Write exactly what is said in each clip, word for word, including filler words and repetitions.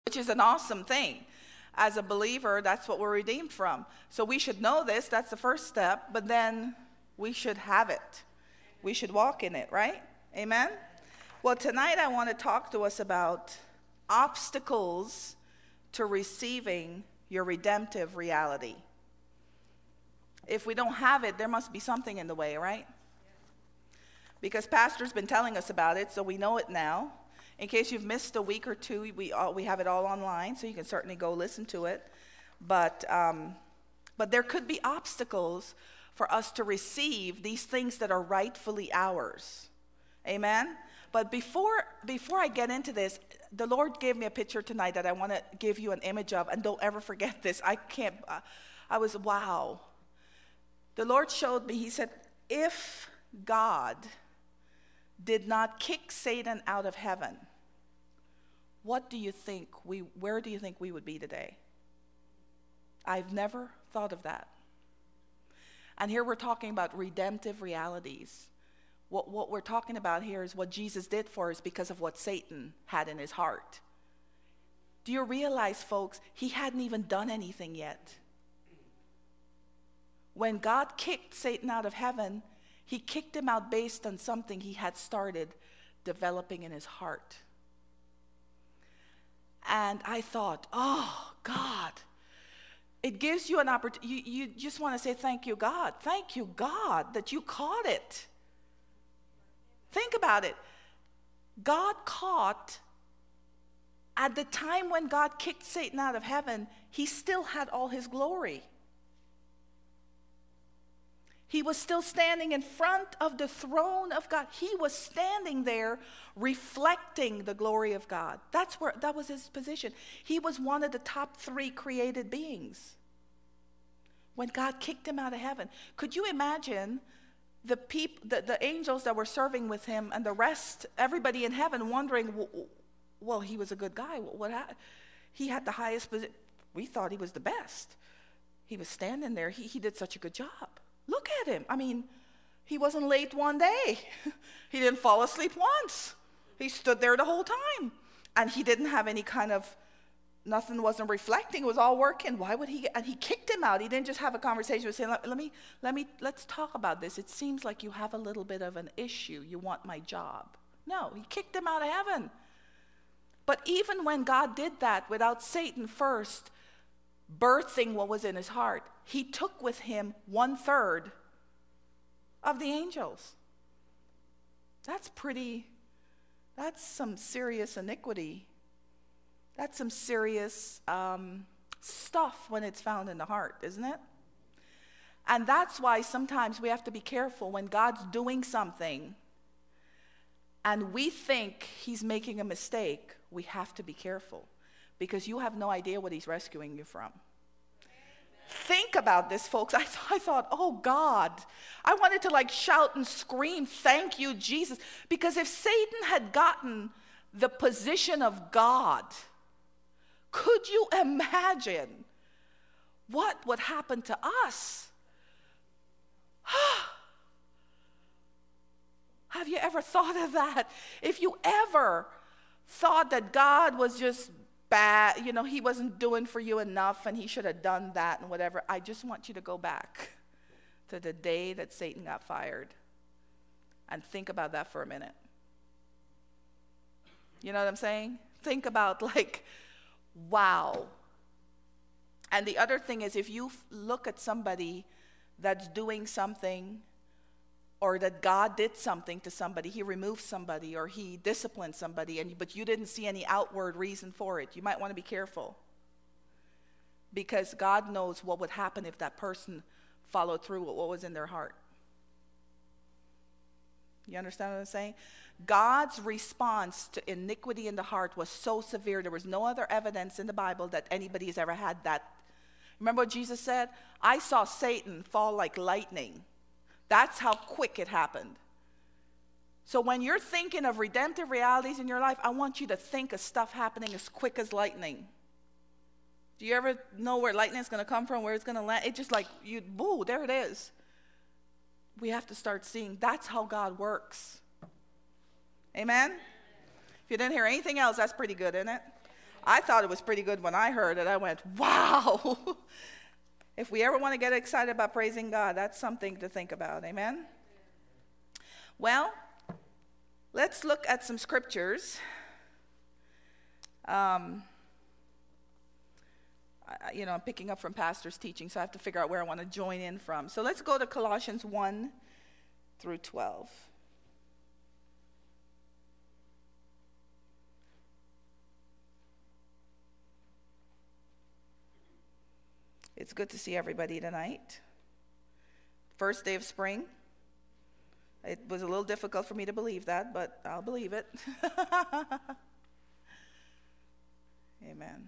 which is an awesome thing. As a believer, that's what we're redeemed from. So we should know this. That's the first step. But then we should have it. We should walk in it, right? Amen? Well, tonight I want to talk to us about obstacles to receiving your redemptive reality. If we don't have it, there must be something in the way, right? Because Pastor's been telling us about it, so we know it now. In case you've missed a week or two, we all, we have it all online, so you can certainly go listen to it. But um, but there could be obstacles for us to receive these things that are rightfully ours. Amen? But before before I get into this, the Lord gave me a picture tonight that I want to give you an image of, and don't ever forget this. I can't, uh, I was, wow. The Lord showed me, he said, if God did not kick Satan out of heaven, what do you think we, where do you think we would be today? I've never thought of that. And here we're talking about redemptive realities. What, what we're talking about here is what Jesus did for us because of what Satan had in his heart. Do you realize, folks, he hadn't even done anything yet. When God kicked Satan out of heaven, he kicked him out based on something he had started developing in his heart. And I thought, oh, God, it gives you an opportunity. You, you just want to say, thank you, God. Thank you, God, that you caught it. Think about it. God caught, at the time when God kicked Satan out of heaven, he still had all his glory. He was still standing in front of the throne of God. He was standing there reflecting the glory of God. That's where, that was his position. He was one of the top three created beings when God kicked him out of heaven. Could you imagine the peop, the, the angels that were serving with him and the rest, everybody in heaven wondering, well, he was a good guy. What happened? He had the highest position. We thought he was the best. He was standing there. He, he did such a good job. Look at him. I mean, he wasn't late one day. He didn't fall asleep once. He stood there the whole time. And he didn't have any kind of, nothing wasn't reflecting. It was all working. Why would he, and he kicked him out. He didn't just have a conversation with him. Let, let me, let me, let's talk about this. It seems like you have a little bit of an issue. You want my job. No, he kicked him out of heaven. But even when God did that without Satan first birthing what was in his heart, he took with him one third of the angels. That's pretty, that's some serious iniquity. That's some serious um, stuff when it's found in the heart, isn't it? And that's why sometimes we have to be careful when God's doing something and we think he's making a mistake. We have to be careful because you have no idea what he's rescuing you from. Think about this, folks. I, th- I thought, oh, God. I wanted to like shout and scream, thank you, Jesus. Because if Satan had gotten the position of God, could you imagine what would happen to us? Have you ever thought of that? If you ever thought that God was just bad, you know, he wasn't doing for you enough and he should have done that and whatever, I just want you to go back to the day that Satan got fired and think about that for a minute. You know what I'm saying? Think about like, wow. And the other thing is, if you f- look at somebody that's doing something, or that God did something to somebody, he removed somebody or he disciplined somebody, and but you didn't see any outward reason for it, you might want to be careful. Because God knows what would happen if that person followed through with what was in their heart. You understand what I'm saying? God's response to iniquity in the heart was so severe. There was no other evidence in the Bible that anybody has ever had that. Remember what Jesus said? I saw Satan fall like lightning. That's how quick it happened. So when you're thinking of redemptive realities in your life, I want you to think of stuff happening as quick as lightning. Do you ever know where lightning is going to come from, where it's going to land? It's just like, you, boo, there it is. We have to start seeing that's how God works. Amen? If you didn't hear anything else, that's pretty good, isn't it? I thought it was pretty good when I heard it. I went, wow. If we ever want to get excited about praising God, that's something to think about. Amen? Well, let's look at some scriptures. Um, I, you know, I'm picking up from Pastor's teaching, so I have to figure out where I want to join in from. So let's go to Colossians one through twelve. It's good to see everybody tonight. First day of spring. It was a little difficult for me to believe that, but I'll believe it. Amen.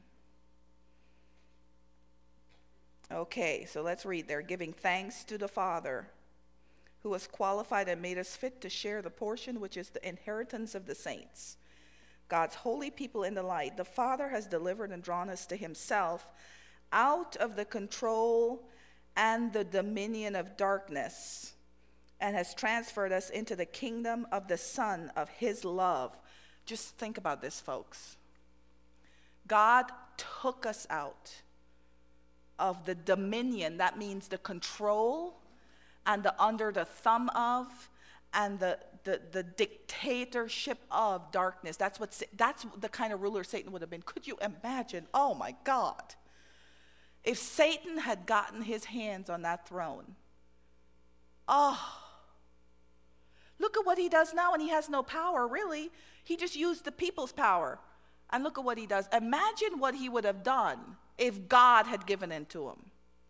Okay, so let's read there. Giving thanks to the Father, who has qualified and made us fit to share the portion which is the inheritance of the saints, God's holy people in the light. The Father has delivered and drawn us to himself out of the control and the dominion of darkness, and has transferred us into the kingdom of the Son of his love. Just think about this, folks. God took us out of the dominion, that means the control, and the under the thumb of, and the, the, the dictatorship of darkness. That's what that's the kind of ruler Satan would have been. Could you imagine? Oh my God. If Satan had gotten his hands on that throne, oh, look at what he does now, and he has no power, really. He just used the people's power. And look at what he does. Imagine what he would have done if God had given in to him.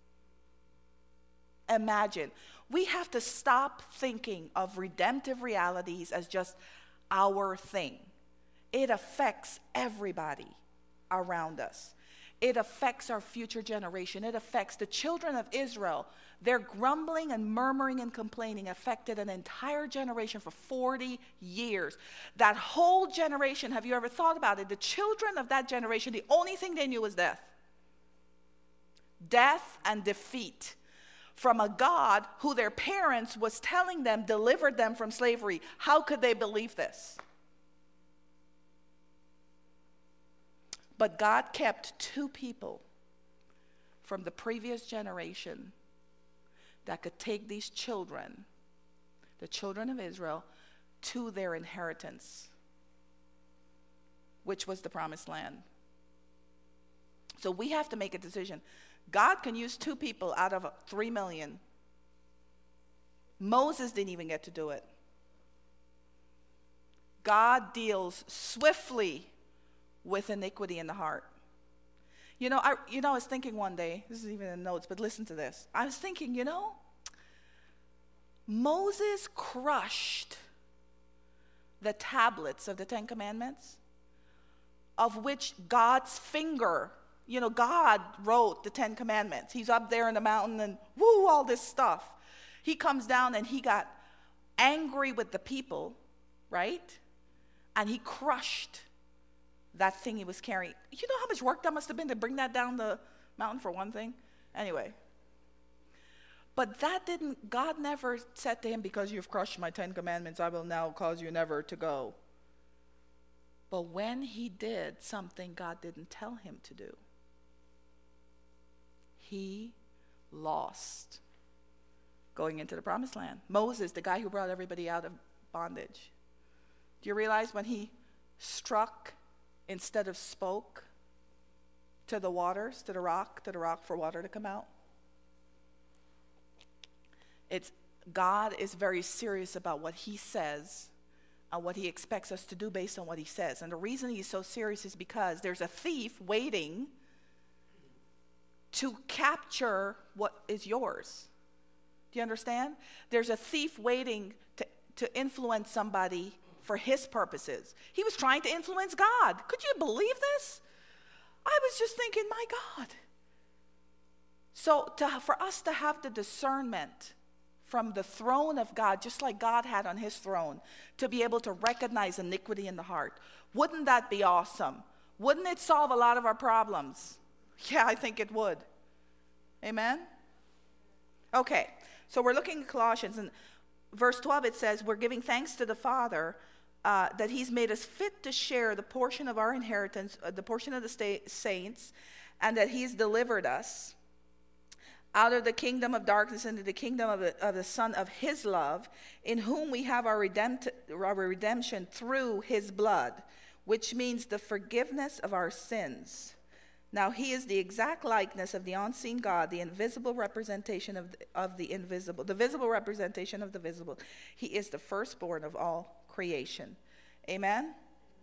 Imagine. We have to stop thinking of redemptive realities as just our thing. It affects everybody around us. It affects our future generation. It affects the children of Israel. Their grumbling and murmuring and complaining affected an entire generation for forty years. That whole generation, have you ever thought about it? The children of that generation, the only thing they knew was death. Death and defeat from a God who their parents was telling them delivered them from slavery. How could they believe this? But God kept two people from the previous generation that could take these children, the children of Israel, to their inheritance, which was the promised land. So we have to make a decision. God can use two people out of three million. Moses didn't even get to do it. God deals swiftly with iniquity in the heart. You know, I you know, I was thinking one day, this is even in the notes, but listen to this. I was thinking, you know, Moses crushed the tablets of the Ten Commandments, of which God's finger, you know, God wrote the Ten Commandments. He's up there in the mountain and woo, all this stuff. He comes down and he got angry with the people, right? And he crushed that thing he was carrying. You know how much work that must have been to bring that down the mountain, for one thing? Anyway. But that didn't, God never said to him, because you've crushed my Ten Commandments, I will now cause you never to go. But when he did something God didn't tell him to do, he lost going into the promised land. Moses, the guy who brought everybody out of bondage. Do you realize when he struck instead of spoke to the waters, to the rock, to the rock for water to come out? It's God is very serious about what he says and what he expects us to do based on what he says. And the reason he's so serious is because there's a thief waiting to capture what is yours. Do you understand? There's a thief waiting to, to influence somebody for his purposes. He was trying to influence God. Could you believe this? I was just thinking, my God. So to, for us to have the discernment from the throne of God, just like God had on his throne, to be able to recognize iniquity in the heart, wouldn't that be awesome? Wouldn't it solve a lot of our problems? Yeah, I think it would. Amen? Okay, so we're looking at Colossians, and verse twelve, it says, we're giving thanks to the Father uh, that he's made us fit to share the portion of our inheritance, uh, the portion of the sta- saints, and that he's delivered us out of the kingdom of darkness into the kingdom of the, of the Son of his love, in whom we have our, redempt- our redemption through his blood, which means the forgiveness of our sins. Now he is the exact likeness of the unseen God, the invisible representation of the, of the invisible, the visible representation of the visible. He is the firstborn of all creation. Amen?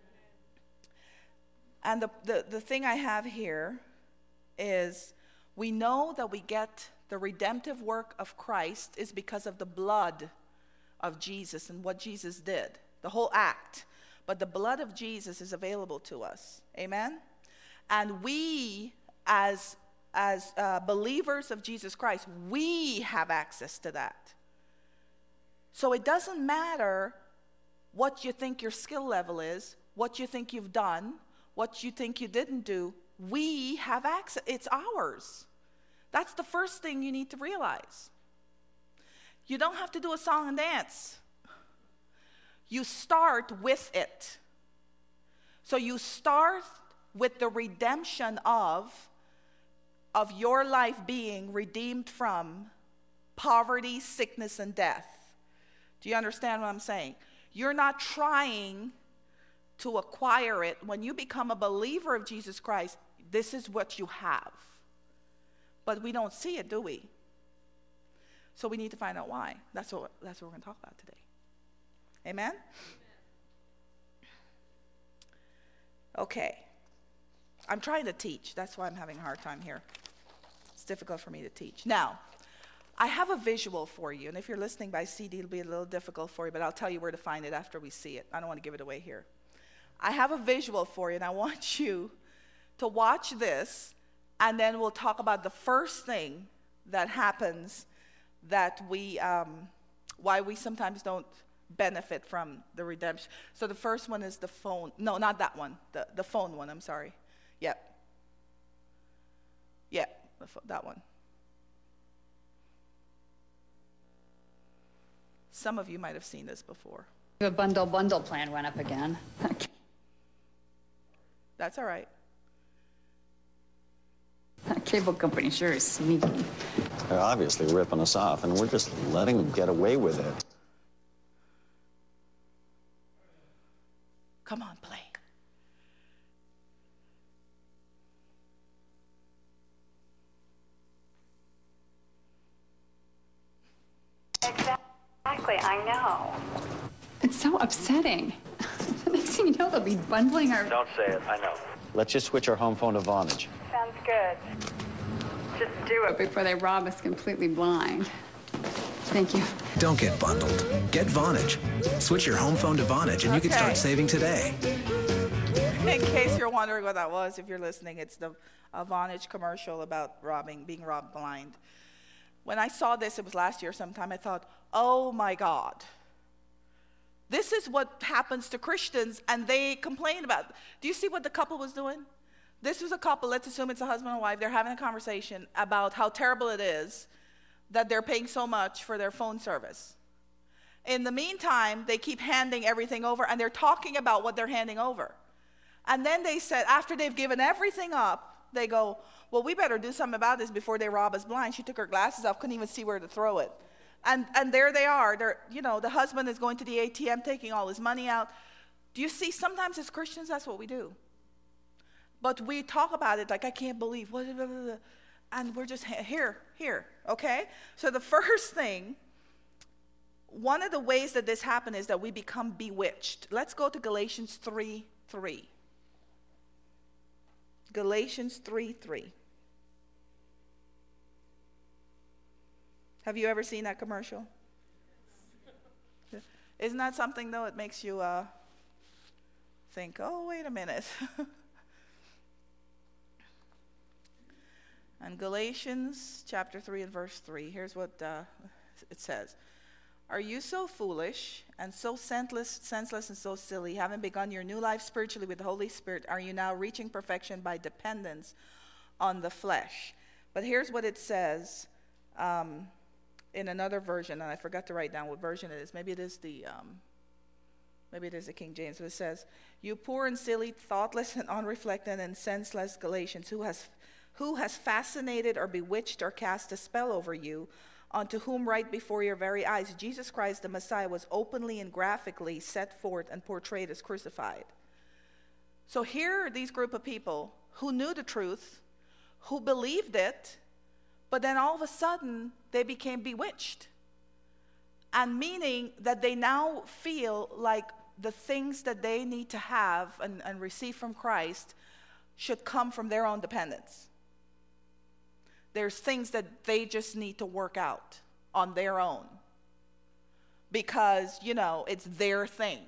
And the, the, the thing I have here is, we know that we get the redemptive work of Christ is because of the blood of Jesus and what Jesus did, the whole act. But the blood of Jesus is available to us. Amen? And we, as, as uh, believers of Jesus Christ, we have access to that. So it doesn't matter what you think your skill level is, what you think you've done, what you think you didn't do. We have access. It's ours. That's the first thing you need to realize. You don't have to do a song and dance. You start with it. So you start with the redemption of, of your life being redeemed from poverty, sickness, and death. Do you understand what I'm saying? You're not trying to acquire it. When you become a believer of Jesus Christ, this is what you have. But we don't see it, do we? So we need to find out why. That's what, that's what we're going to talk about today. Amen? Okay. I'm trying to teach. That's why I'm having a hard time here. It's difficult for me to teach. Now, I have a visual for you. And if you're listening by C D, it'll be a little difficult for you, but I'll tell you where to find it after we see it. I don't want to give it away here. I have a visual for you, and I want you to watch this, and then we'll talk about the first thing that happens that we, um, why we sometimes don't benefit from the redemption. So the first one is the phone. No, not that one. The, the phone one, I'm sorry. Yep. Yep, the pho- that one. Some of you might have seen this before. The bundle bundle plan went up again. That's all right. That cable company sure is sneaky. They're obviously ripping us off, and we're just letting them get away with it. Come on, play. Exactly, I know. It's so upsetting. The next thing you know, they'll be bundling our... Don't say it, I know. Let's just switch our home phone to Vonage. Sounds good. Just do it before they rob us completely blind. Thank you. Don't get bundled. Get Vonage. Switch your home phone to Vonage and you can Okay. start saving today. In case you're wondering what that was, if you're listening, it's the a Vonage commercial about robbing, being robbed blind. When I saw this, it was last year sometime, I thought, oh my God. This is what happens to Christians, and they complain about it. Do you see what the couple was doing? This was a couple, let's assume it's a husband and wife. They're having a conversation about how terrible it is that they're paying so much for their phone service. In the meantime, they keep handing everything over, and they're talking about what they're handing over. And then they said, after they've given everything up, they go, well, we better do something about this before they rob us blind. She took her glasses off, couldn't even see where to throw it. And and there they are. They're, you know, the husband is going to the A T M, taking all his money out. Do you see, sometimes as Christians, that's what we do. But we talk about it like, I can't believe, blah, blah, blah, blah. And we're just here, here, okay? So the first thing, one of the ways that this happens is that we become bewitched. Let's go to Galatians three three. Galatians three three. Have you ever seen that commercial? Isn't that something, though? It makes you uh, think, oh, wait a minute. And Galatians chapter three and verse three, here's what uh, it says. Are you so foolish and so senseless, senseless and so silly, having begun your new life spiritually with the Holy Spirit, are you now reaching perfection by dependence on the flesh? But here's what it says um, in another version, and I forgot to write down what version it is. Maybe it is the, um, Maybe it is the King James, but it says, "You poor and silly, thoughtless and unreflecting and senseless Galatians, who has who has fascinated or bewitched or cast a spell over you, unto whom right before your very eyes Jesus Christ the Messiah was openly and graphically set forth and portrayed as crucified." So here are these group of people who knew the truth, who believed it, but then all of a sudden they became bewitched. And meaning that they now feel like the things that they need to have and, and receive from Christ should come from their own dependence. There's things that they just need to work out on their own because, you know, it's their thing.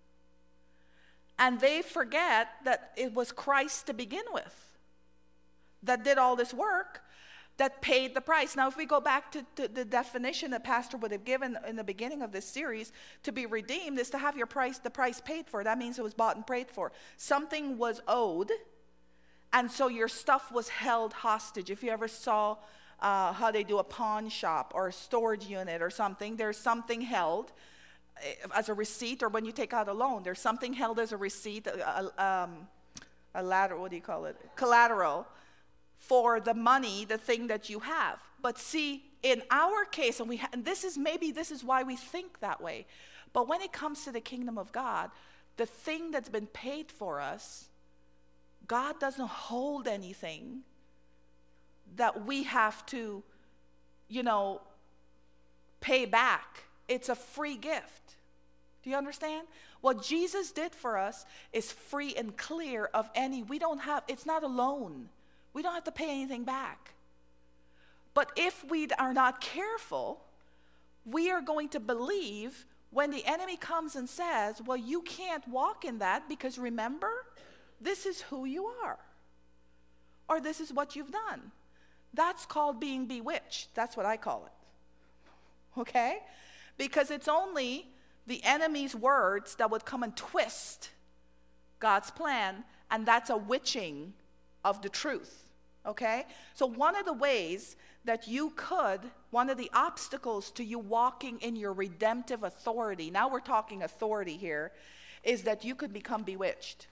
And they forget that it was Christ to begin with that did all this work, that paid the price. Now, if we go back to, to the definition that Pastor would have given in the beginning of this series, to be redeemed is to have your price, the price paid for. That means it was bought and paid for. Something was owed, and so your stuff was held hostage. If you ever saw uh, how they do a pawn shop or a storage unit or something, there's something held as a receipt, or when you take out a loan, there's something held as a receipt, a, a, um, a ladder, what do you call it? Collateral for the money, the thing that you have. But see, in our case, and we ha- and this is maybe this is why we think that way, but when it comes to the kingdom of God, the thing that's been paid for us, God doesn't hold anything that we have to, you know, pay back. It's a free gift. Do you understand? What Jesus did for us is free and clear of any, we don't have, it's not a loan. We don't have to pay anything back. But if we are not careful, we are going to believe when the enemy comes and says, well, you can't walk in that because remember, this is who you are. Or this is what you've done. That's called being bewitched. That's what I call it. Okay? Because it's only the enemy's words that would come and twist God's plan, and that's a witching of the truth. Okay? So one of the ways that you could, one of the obstacles to you walking in your redemptive authority, now we're talking authority here, is that you could become bewitched.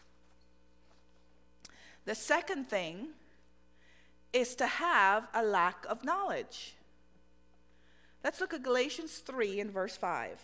The second thing is to have a lack of knowledge. Let's look at Galatians three in verse five.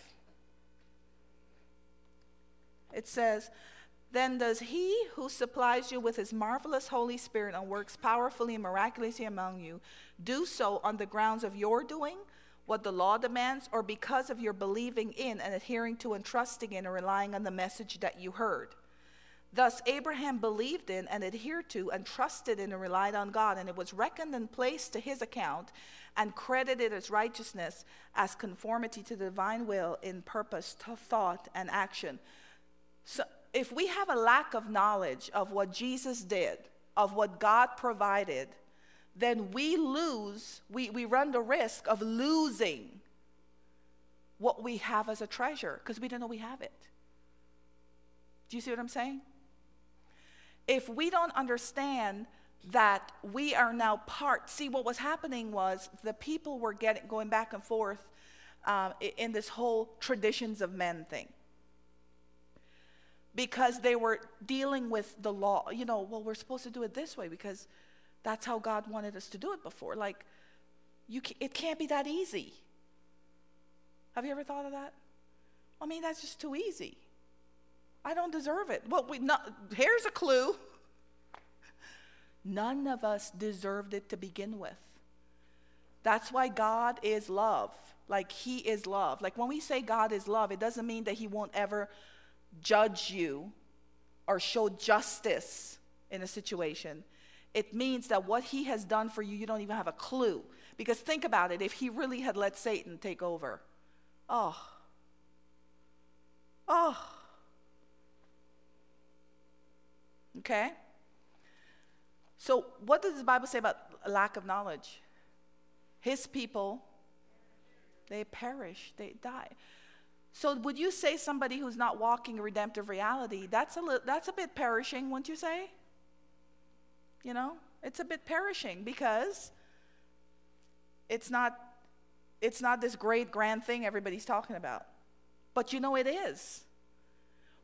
It says, "Then does he who supplies you with his marvelous Holy Spirit and works powerfully and miraculously among you, do so on the grounds of your doing what the law demands, or because of your believing in and adhering to and trusting in and relying on the message that you heard? Thus Abraham believed in and adhered to and trusted in and relied on God, and it was reckoned and placed to his account and credited as righteousness, as conformity to the divine will in purpose, to thought, and action." So if we have a lack of knowledge of what Jesus did, of what God provided, then we lose, we, we run the risk of losing what we have as a treasure because we don't know we have it. Do you see what I'm saying? If we don't understand that we are now part, see what was happening was the people were getting going back and forth um, in this whole traditions of men thing. Because they were dealing with the law, you know, well, we're supposed to do it this way because that's how God wanted us to do it before. Like, you, it can't be that easy. Have you ever thought of that? I mean, that's just too easy. I don't deserve it. Well, we not, here's a clue. None of us deserved it to begin with. That's why God is love. Like, he is love. Like, when we say God is love, it doesn't mean that he won't ever judge you or show justice in a situation. It means that what he has done for you, you don't even have a clue. Because think about it, if he really had let Satan take over, oh, oh, okay? So what does the Bible say about a lack of knowledge? His people, they perish, they die. So would you say somebody who's not walking a redemptive reality, that's a, li- that's a bit perishing, wouldn't you say? You know, it's a bit perishing because it's not, it's not this great grand thing everybody's talking about. But you know it is.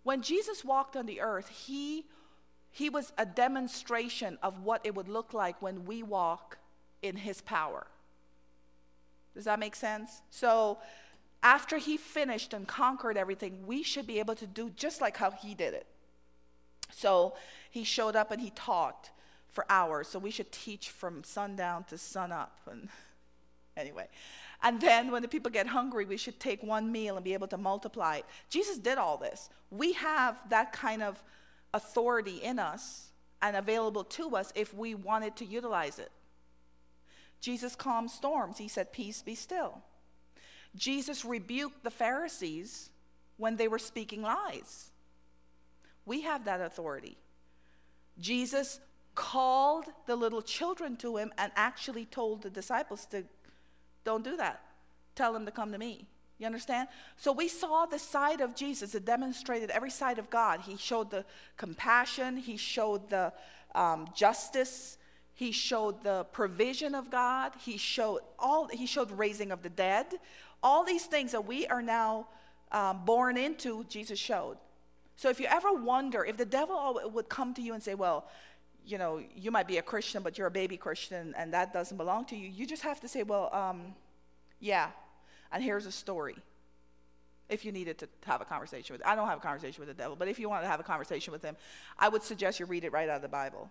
When Jesus walked on the earth, he, he was a demonstration of what it would look like when we walk in his power. Does that make sense? So after he finished and conquered everything, we should be able to do just like how he did it. So he showed up and he taught for hours. So we should teach from sundown to sunup. And anyway. And then when the people get hungry, we should take one meal and be able to multiply it. Jesus did all this. We have that kind of authority in us and available to us if we wanted to utilize it. Jesus calmed storms. He said, peace, be still. Jesus rebuked the Pharisees when they were speaking lies. We have that authority. Jesus called the little children to him and actually told the disciples to, don't do that. Tell them to come to me. You understand? So we saw the side of Jesus. It demonstrated every side of God. He showed the compassion. He showed the um, justice. He showed the provision of God. He showed all. He showed raising of the dead. All these things that we are now um, born into, Jesus showed. So if you ever wonder, if the devil would come to you and say, well, you know, you might be a Christian, but you're a baby Christian, and that doesn't belong to you, you just have to say, well, um, yeah, and here's a story. If you needed to have a conversation with, I don't have a conversation with the devil, but if you wanted to have a conversation with him, I would suggest you read it right out of the Bible.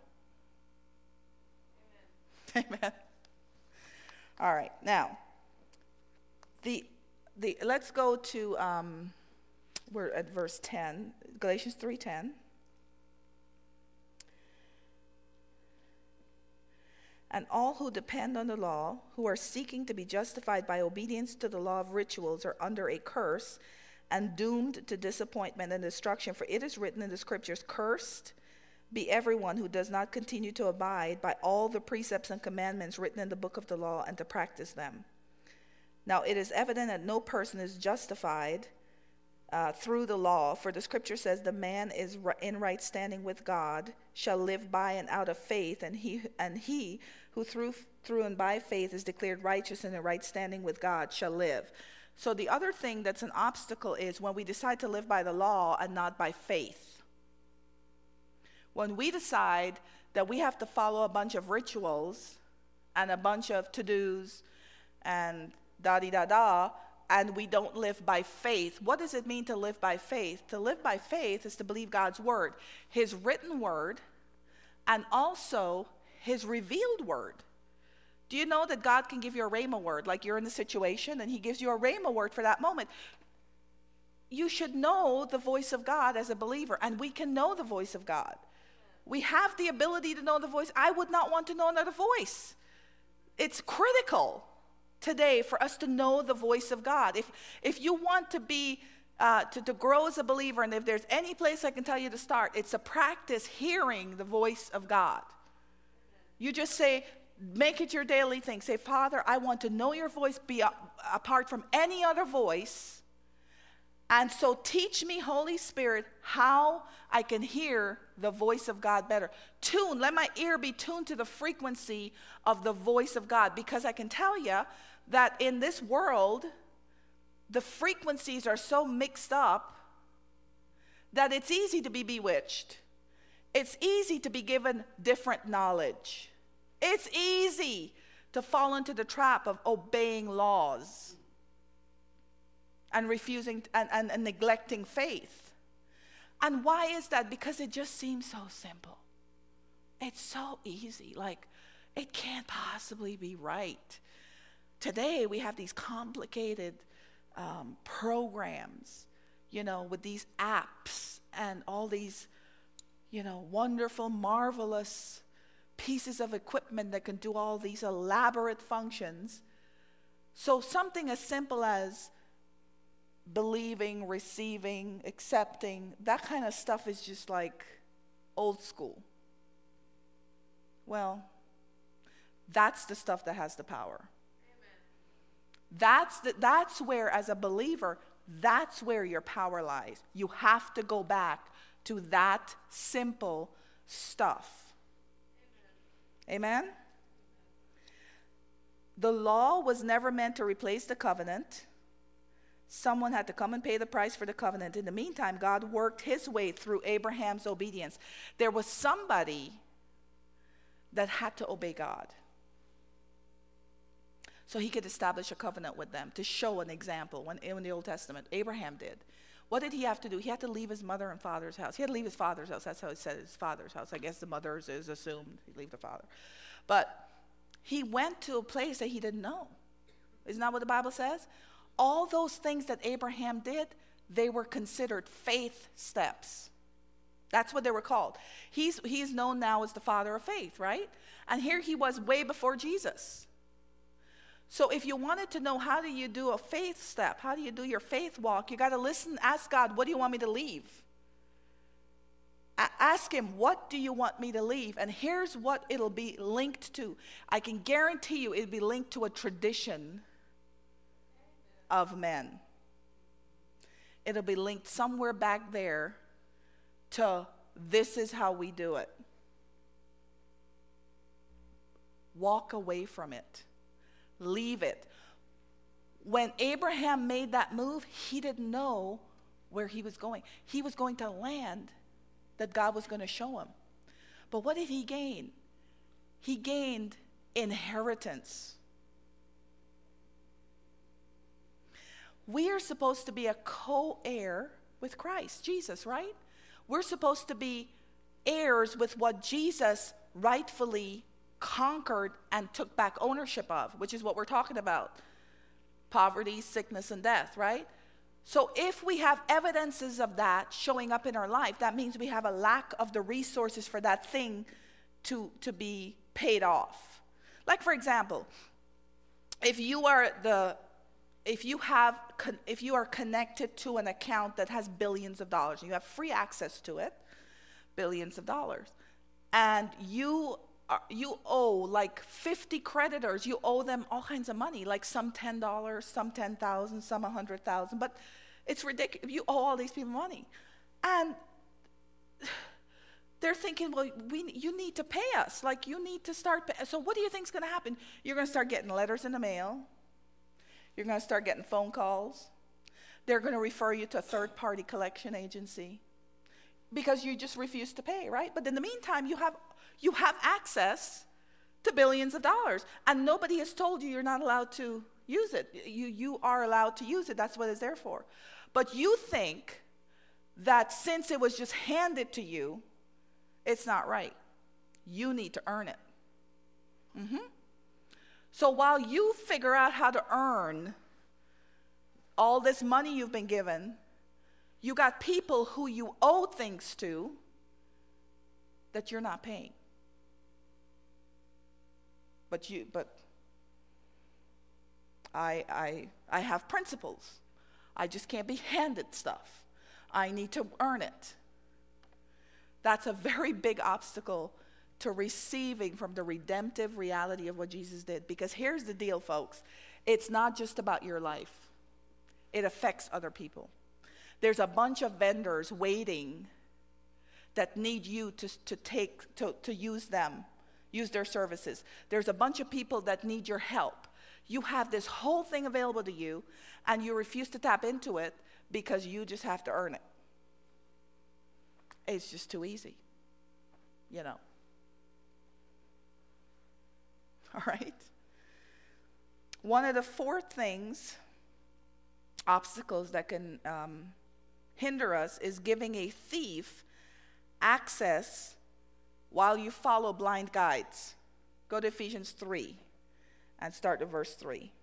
Amen. Amen. All right, now, the the let's go to um, we're at verse ten, Galatians three ten. And all who depend on the law, who are seeking to be justified by obedience to the law of rituals, are under a curse and doomed to disappointment and destruction. For it is written in the scriptures, cursed be everyone who does not continue to abide by all the precepts and commandments written in the book of the law and to practice them. Now it is evident that no person is justified uh, through the law, for the scripture says the man is in right standing with God shall live by and out of faith, and he and he who through through and by faith is declared righteous and in right standing with God shall live. So the other thing that's an obstacle is when we decide to live by the law and not by faith. When we decide that we have to follow a bunch of rituals and a bunch of to-dos and da-di-da-da, and we don't live by faith, what does it mean to live by faith? To live by faith is to believe God's word, his written word, and also his revealed word. Do you know that God can give you a rhema word, like you're in a situation and he gives you a rhema word for that moment? You should know the voice of God as a believer, and we can know the voice of God. We have the ability to know the voice. I would not want to know another voice. It's critical today for us to know the voice of God. If if you want to be uh, to, to grow as a believer, and if there's any place I can tell you to start, it's to practice hearing the voice of God. You just say, make it your daily thing. Say, Father, I want to know your voice be a, apart from any other voice. And so teach me, Holy Spirit, how I can hear the voice of God better. Tune, let my ear be tuned to the frequency of the voice of God, because I can tell you that in this world, the frequencies are so mixed up that it's easy to be bewitched. It's easy to be given different knowledge. It's easy to fall into the trap of obeying laws and refusing and, and, and neglecting faith. And why is that? Because it just seems so simple. It's so easy. Like, it can't possibly be right. Today, we have these complicated um, programs, you know, with these apps and all these, you know, wonderful, marvelous pieces of equipment that can do all these elaborate functions. So something as simple as believing, receiving, accepting, that kind of stuff is just like old school. Well, that's the stuff that has the power. Amen. That's the, that's where, as a believer, that's where your power lies. You have to go back to that simple stuff. Amen? Amen? The law was never meant to replace the covenant. Someone had to come and pay the price for the covenant. In the meantime, God worked his way through Abraham's obedience. There was somebody that had to obey God, so he could establish a covenant with them to show an example. When in the Old Testament, Abraham did. What did he have to do? He had to leave his mother and father's house. He had to leave his father's house. That's how it said, his father's house. I guess the mother's is assumed he'd leave the father. But he went to a place that he didn't know. Isn't that what the Bible says? All those things that Abraham did, they were considered faith steps. That's what they were called. He's, he's known now as the father of faith, right? And here he was way before Jesus. So if you wanted to know how do you do a faith step, how do you do your faith walk, you got to listen, ask God, what do you want me to leave? A- ask him, what do you want me to leave? And here's what it'll be linked to. I can guarantee you it'll be linked to a tradition of men. It'll be linked somewhere back there to this is how we do it. Walk away from it. Leave it. When Abraham made that move, he didn't know where he was going. He was going to land that God was going to show him. But what did he gain? He gained inheritance. We are supposed to be a co-heir with Christ, Jesus, right? We're supposed to be heirs with what Jesus rightfully conquered and took back ownership of, which is what we're talking about. Poverty, sickness, and death, right? So if we have evidences of that showing up in our life, that means we have a lack of the resources for that thing to, to be paid off. Like, for example, if you are the if you have if you are connected to an account that has billions of dollars, and you have free access to it, billions of dollars, and you are, you owe like fifty creditors, you owe them all kinds of money, like some ten dollars, some ten thousand, some a hundred thousand, but it's ridiculous. You owe all these people money, and they're thinking, well, we you need to pay us, like you need to start. Pay. So what do you think is going to happen? You're going to start getting letters in the mail. You're going to start getting phone calls. They're going to refer you to a third-party collection agency because you just refuse to pay, right? But in the meantime, you have you have access to billions of dollars, and nobody has told you you're not allowed to use it. You you are allowed to use it. That's what it's there for. But you think that since it was just handed to you, it's not right. You need to earn it. Mm-hmm. So while you figure out how to earn all this money you've been given, you got people who you owe things to that you're not paying. But you, but I, I, I have principles. I just can't be handed stuff. I need to earn it. That's a very big obstacle to receiving from the redemptive reality of what Jesus did. Because here's the deal, folks. It's not just about your life. It affects other people. There's a bunch of vendors waiting that need you to, to take, to, to use them, use their services. There's a bunch of people that need your help. You have this whole thing available to you, and you refuse to tap into it because you just have to earn it. It's just too easy, you know. All right? One of the four things, obstacles that can um, hinder us, is giving a thief access while you follow blind guides. Go to Ephesians three and start at verse three.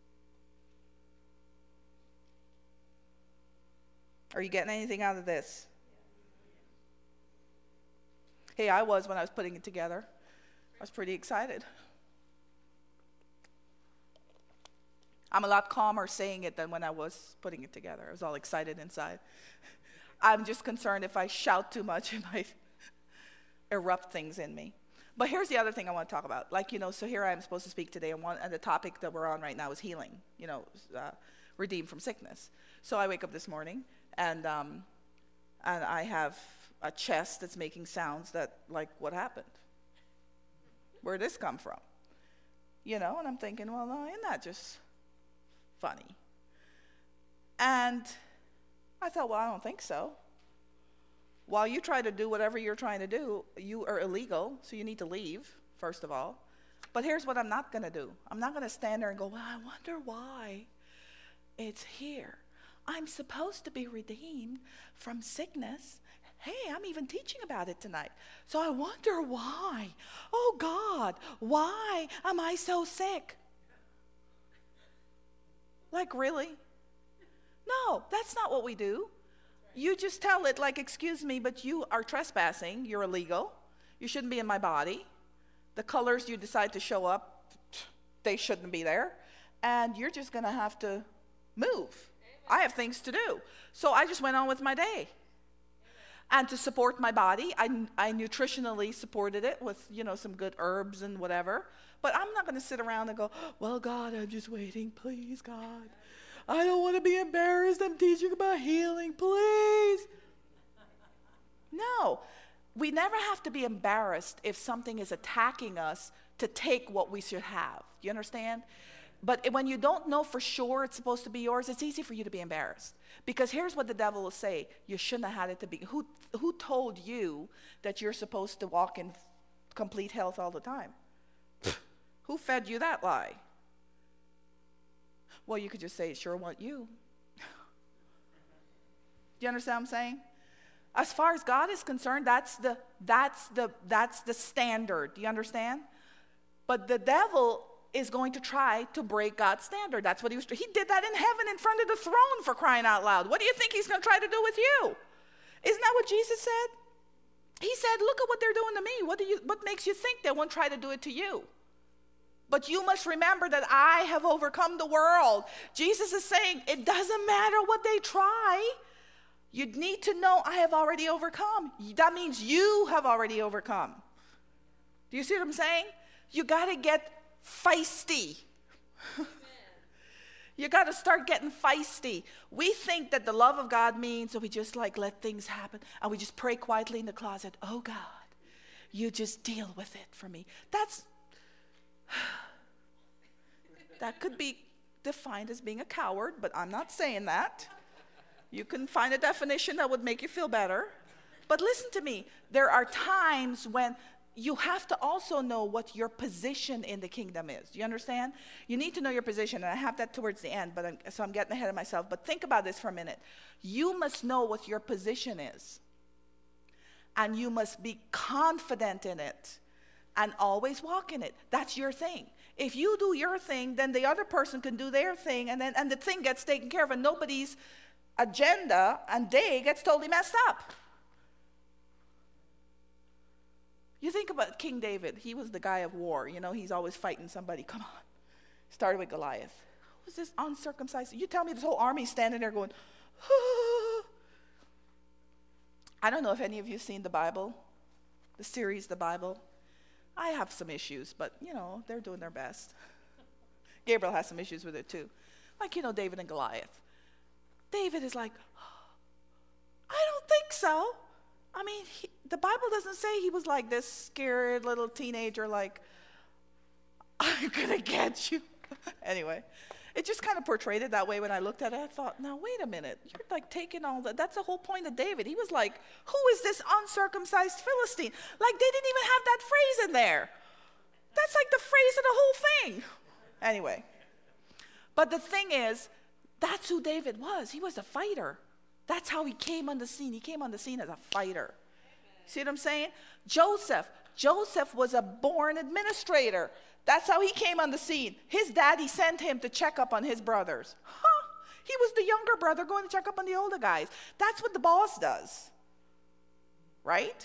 Are you getting anything out of this? Hey, I was when I was putting it together. I was pretty excited. I'm a lot calmer saying it than when I was putting it together. I was all excited inside. I'm just concerned if I shout too much, it might erupt things in me. But here's the other thing I want to talk about. Like, you know, so here I am supposed to speak today, and, one, and the topic that we're on right now is healing, you know, uh, redeemed from sickness. So I wake up this morning, and um, and I have a chest that's making sounds that, like, what happened? Where'd this come from? You know, and I'm thinking, well, no, isn't that just funny? And I thought, well, I don't think so. While you try to do whatever you're trying to do, you are illegal, so you need to leave, first of all. But here's what I'm not going to do. I'm not going to stand there and go, well, I wonder why it's here. I'm supposed to be redeemed from sickness. Hey, I'm even teaching about it tonight. So I wonder why. Oh, God, why am I so sick? Like, really? No, that's not what we do. You just tell it like, excuse me, but you are trespassing. You're illegal. You shouldn't be in my body. The colors you decide to show up, they shouldn't be there. And you're just going to have to move. Amen. I have things to do. So I just went on with my day. Amen. And to support my body, I, I nutritionally supported it with, you know, some good herbs and whatever. But I'm not going to sit around and go, well, God, I'm just waiting. Please, God. I don't want to be embarrassed. I'm teaching about healing. Please. No. We never have to be embarrassed if something is attacking us to take what we should have. You understand? But when you don't know for sure it's supposed to be yours, it's easy for you to be embarrassed. Because here's what the devil will say. You shouldn't have had it to be. Who, who told you that you're supposed to walk in complete health all the time? Who fed you that lie? Well, you could just say, it sure want you. Do you understand what I'm saying? As far as God is concerned, that's the that's the that's the standard. Do you understand? But the devil is going to try to break God's standard. That's what he was. He did that in heaven in front of the throne, for crying out loud. What do you think he's going to try to do with you? Isn't that what Jesus said? He said, "Look at what they're doing to me. What do you? What makes you think they won't try to do it to you?" But you must remember that I have overcome the world. Jesus is saying it doesn't matter what they try. You need to know I have already overcome. That means you have already overcome. Do you see what I'm saying? You got to get feisty. You got to start getting feisty. We think that the love of God means that we just like let things happen and we just pray quietly in the closet. Oh God, you just deal with it for me. That's that could be defined as being a coward, but I'm not saying that. You can find a definition that would make you feel better. But listen to me. There are times when you have to also know what your position in the kingdom is. Do you understand? You need to know your position, and I have that towards the end, but I'm, so I'm getting ahead of myself. But think about this for a minute. You must know what your position is, and you must be confident in it and always walk in it. That's your thing. If you do your thing, then the other person can do their thing, and then and the thing gets taken care of, and nobody's agenda and day gets totally messed up. You think about King David. He was the guy of war. You know, he's always fighting somebody. Come on. Started with Goliath. Who's this uncircumcised? You tell me this whole army standing there going, ah. I don't know if any of you have seen the Bible, the series, The Bible. I have some issues, but, you know, they're doing their best. Gabriel has some issues with it, too. Like, you know, David and Goliath. David is like, I don't think so. I mean, he, the Bible doesn't say he was like this scared little teenager, like, I'm going to get you. Anyway, it just kind of portrayed it that way when I looked at it. I thought, now, wait a minute. You're like taking all that. That's the whole point of David. He was like, who is this uncircumcised Philistine? Like, they didn't even have that phrase in there. That's like the phrase of the whole thing. Anyway, but the thing is, that's who David was. He was a fighter. That's how he came on the scene. He came on the scene as a fighter. Amen. See what I'm saying? Joseph. Joseph was a born administrator. That's how he came on the scene. His daddy sent him to check up on his brothers. Huh? He was the younger brother going to check up on the older guys. That's what the boss does. Right?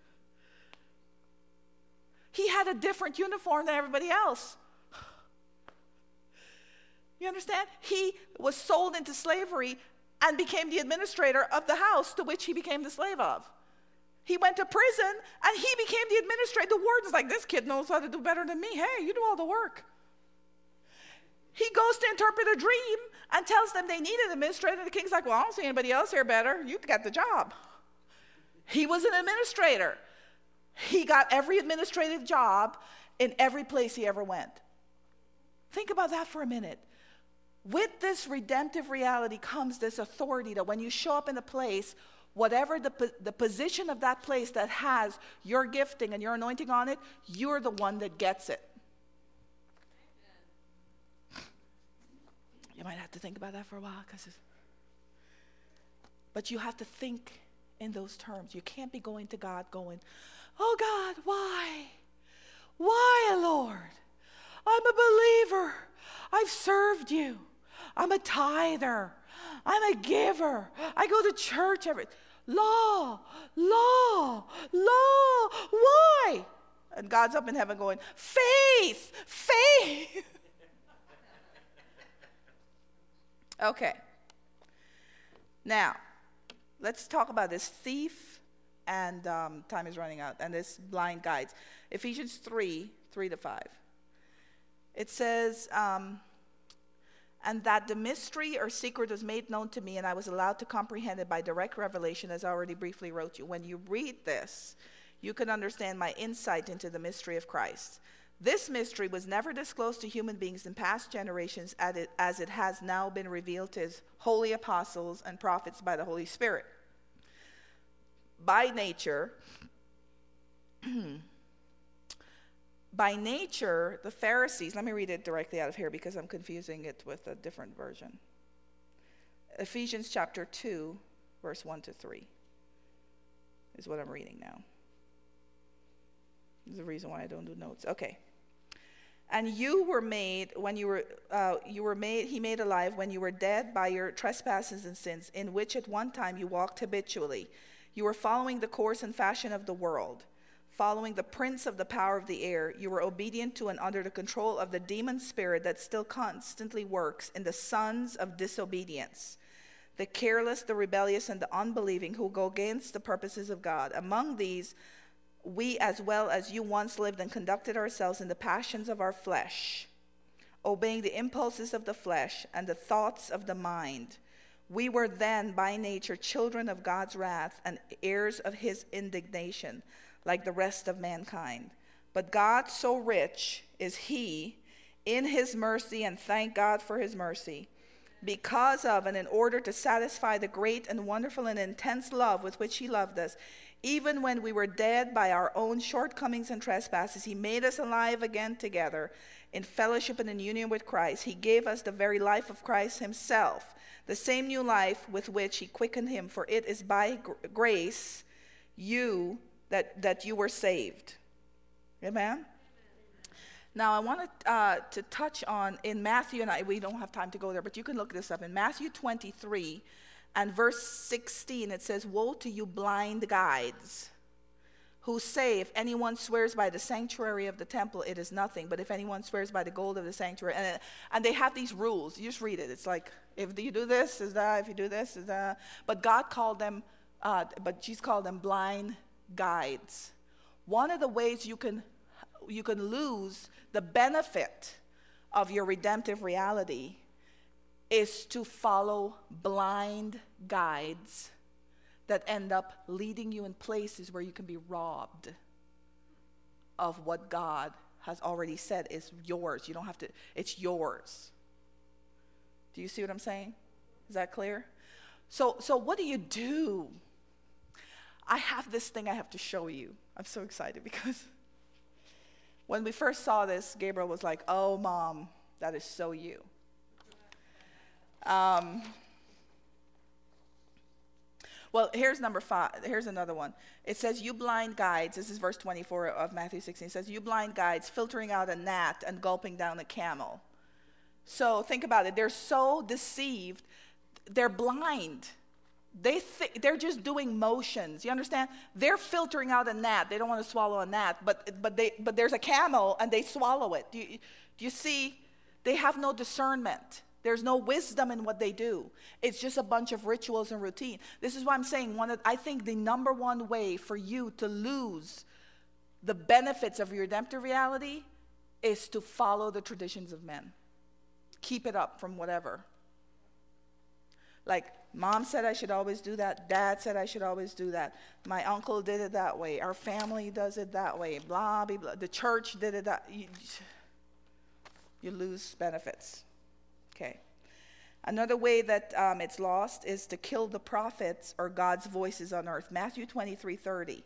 He had a different uniform than everybody else. You understand? He was sold into slavery and became the administrator of the house to which he became the slave of. He went to prison and he became the administrator. The warden's like, this kid knows how to do better than me. Hey, you do all the work. He goes to interpret a dream and tells them they need an administrator. The king's like, well, I don't see anybody else here better. You got the job. He was an administrator. He got every administrative job in every place he ever went. Think about that for a minute. With this redemptive reality comes this authority that when you show up in a place, whatever the, the position of that place that has your gifting and your anointing on it, you're the one that gets it. Amen. You might have to think about that for a while, because but you have to think in those terms. You can't be going to God going, oh God, why? Why, Lord? I'm a believer. I've served you. I'm a tither. I'm a giver. I go to church every law, law, law. Why? And God's up in heaven going, faith, faith. Okay. Now, let's talk about this thief, and um, time is running out, and this blind guides. Ephesians three, three to five. It says, um, and that the mystery or secret was made known to me, and I was allowed to comprehend it by direct revelation, as I already briefly wrote you. When you read this, you can understand my insight into the mystery of Christ. This mystery was never disclosed to human beings in past generations, as it, as it has now been revealed to his holy apostles and prophets by the Holy Spirit. By nature, by nature, the Pharisees, let me read it directly out of here because I'm confusing it with a different version. Ephesians chapter two, verse one to three is what I'm reading now. There's a reason why I don't do notes. Okay. And you were made when you were uh, you were made he made alive when you were dead by your trespasses and sins, in which at one time you walked habitually. You were following the course and fashion of the world, following the prince of the power of the air. You were obedient to and under the control of the demon spirit that still constantly works in the sons of disobedience, the careless, the rebellious, and the unbelieving, who go against the purposes of God. Among these, we, as well as you, once lived and conducted ourselves in the passions of our flesh, obeying the impulses of the flesh and the thoughts of the mind. We were then by nature children of God's wrath and heirs of his indignation, like the rest of mankind. But God, so rich is he in his mercy, and thank God for his mercy, because of and in order to satisfy the great and wonderful and intense love with which he loved us, even when we were dead by our own shortcomings and trespasses, he made us alive again together in fellowship and in union with Christ. He gave us the very life of Christ himself, the same new life with which he quickened him. For it is by gr- grace you that, that you were saved. Amen? Now, I want to, uh, to touch on in Matthew, and I, we don't have time to go there, but you can look this up. In Matthew twenty-three and verse sixteen, it says, woe to you blind guides, who say, if anyone swears by the sanctuary of the temple, it is nothing. But if anyone swears by the gold of the sanctuary, and, and they have these rules. You just read it. It's like, if you do this, is that. If you do this, is that. But God called them, uh, but Jesus called them blind guides. One of the ways you can you can lose the benefit of your redemptive reality is to follow blind guides that end up leading you in places where you can be robbed of what God has already said is yours. You don't have to, it's yours. Do you see what I'm saying? Is that clear? So, so what do you do? I have this thing I have to show you. I'm so excited because when we first saw this, Gabriel was like, oh, Mom, that is so you. Um, well, here's number five. Here's another one. It says, you blind guides, this is verse twenty-four of Matthew sixteen. It says, you blind guides, filtering out a gnat and gulping down a camel. So think about it. They're so deceived. They're blind. They th- they're just doing motions. You understand? They're filtering out a gnat. They don't want to swallow a gnat, but but they but there's a camel and they swallow it. Do you, do you see? They have no discernment. There's no wisdom in what they do. It's just a bunch of rituals and routine. This is why I'm saying one of, I think the number one way for you to lose the benefits of your redemptive reality is to follow the traditions of men. Keep it up from whatever. Like, Mom said I should always do that. Dad said I should always do that. My uncle did it that way. Our family does it that way. Blah, blah, blah. The church did it that. You, you lose benefits. Okay. Another way that um, it's lost is to kill the prophets or God's voices on earth. Matthew twenty-three thirty.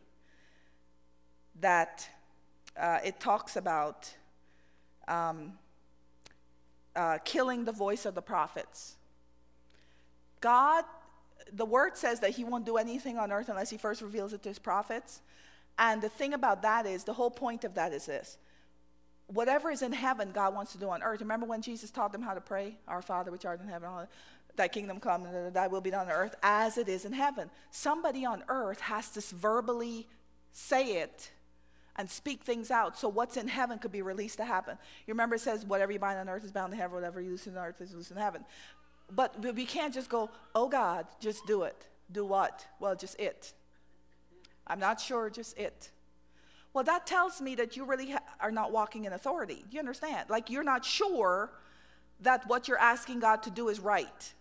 That uh, it talks about um, uh, killing the voice of the prophets. God, the word says that he won't do anything on earth unless he first reveals it to his prophets. And the thing about that is, the whole point of that is this. Whatever is in heaven, God wants to do on earth. Remember when Jesus taught them how to pray? Our Father which art in heaven, thy kingdom come, thy will be done on earth as it is in heaven. Somebody on earth has to verbally say it and speak things out so what's in heaven could be released to happen. You remember it says, whatever you bind on earth is bound in heaven, whatever you loose on earth is loose in heaven. But we can't just go, oh God, just do it. Do what? Well, just it. I'm not sure, just it. Well, that tells me that you really ha- are not walking in authority. Do you understand? Like you're not sure that what you're asking God to do is right.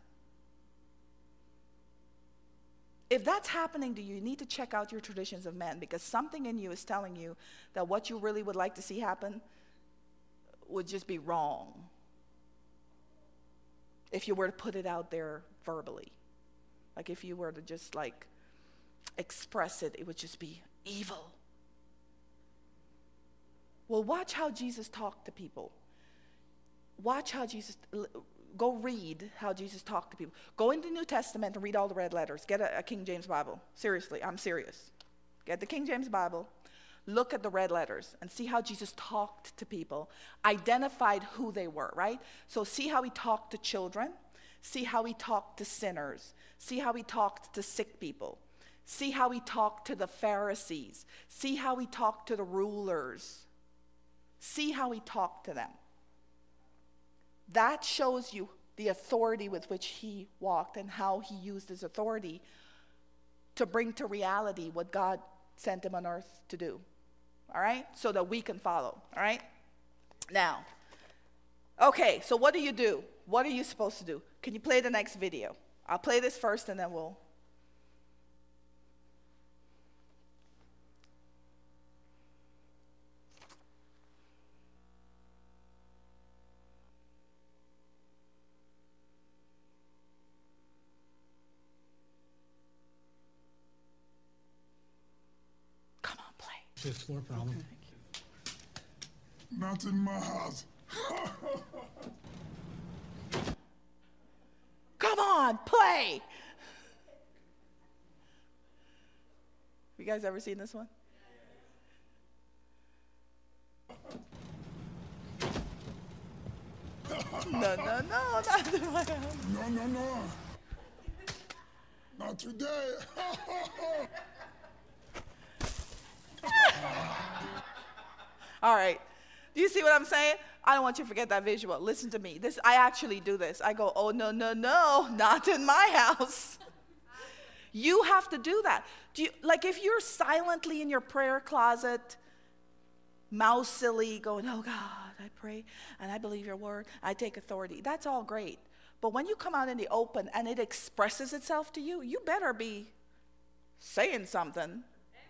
If that's happening to you, you need to check out your traditions of men, because something in you is telling you that what you really would like to see happen would just be wrong if you were to put it out there verbally. Like if you were to just like express it, it would just be evil. Well, watch how Jesus talked to people. Watch how Jesus, go read how Jesus talked to people. Go into the New Testament and read all the red letters. Get a, a King James Bible. Seriously, I'm serious. Get the King James Bible. Look at the red letters and see how Jesus talked to people, identified who they were, right? So see how he talked to children. See how he talked to sinners. See how he talked to sick people. See how he talked to the Pharisees. See how he talked to the rulers. See how he talked to them. That shows you the authority with which he walked and how he used his authority to bring to reality what God sent him on earth to do. All right? So that we can follow. All right? Now, okay, so what do you do? What are you supposed to do? Can you play the next video? I'll play this first and then we'll... Fifth floor problem. Not in my house. Come on, play. You guys ever seen this one? No, no, no, not in my house. No, no, no. Not today. All right. Do you see what I'm saying? I don't want you to forget that visual. Listen to me. This, I actually do this. I go, oh, no, no, no, not in my house. You have to do that. Do you, like if you're silently in your prayer closet, mousily going, oh, God, I pray, and I believe your word. I take authority. That's all great. But when you come out in the open and it expresses itself to you, you better be saying something.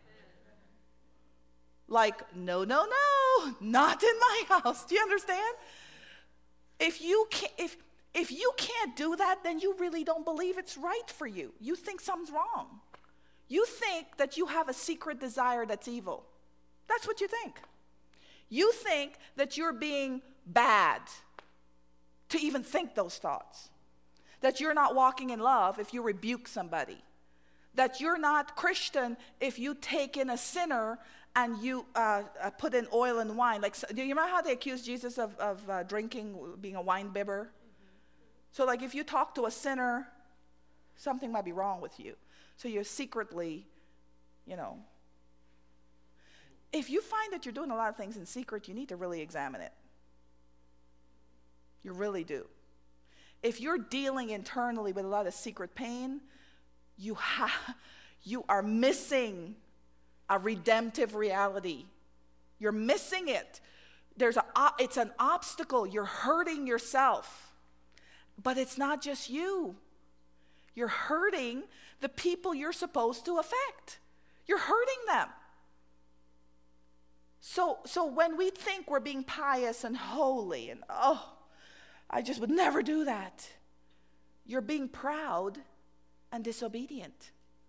Like, no, no, no, not in my house. Do you understand? If you can't, if, if you can't do that, then you really don't believe it's right for you. You think something's wrong. You think that you have a secret desire that's evil. That's what you think. You think that you're being bad to even think those thoughts. That you're not walking in love if you rebuke somebody. That you're not Christian if you take in a sinner and you uh, uh, put in oil and wine. Like, do you remember how they accused Jesus of, of uh, drinking, being a wine bibber? Mm-hmm. So like if you talk to a sinner, something might be wrong with you. So you're secretly, you know. If you find that you're doing a lot of things in secret, you need to really examine it. You really do. If you're dealing internally with a lot of secret pain, you ha- you are missing a redemptive reality. You're missing it. There's a, it's an obstacle. You're hurting yourself. But it's not just you. You're hurting the people you're supposed to affect. You're hurting them. So, so when we think we're being pious and holy and, oh, I just would never do that. you're being proud and disobedient.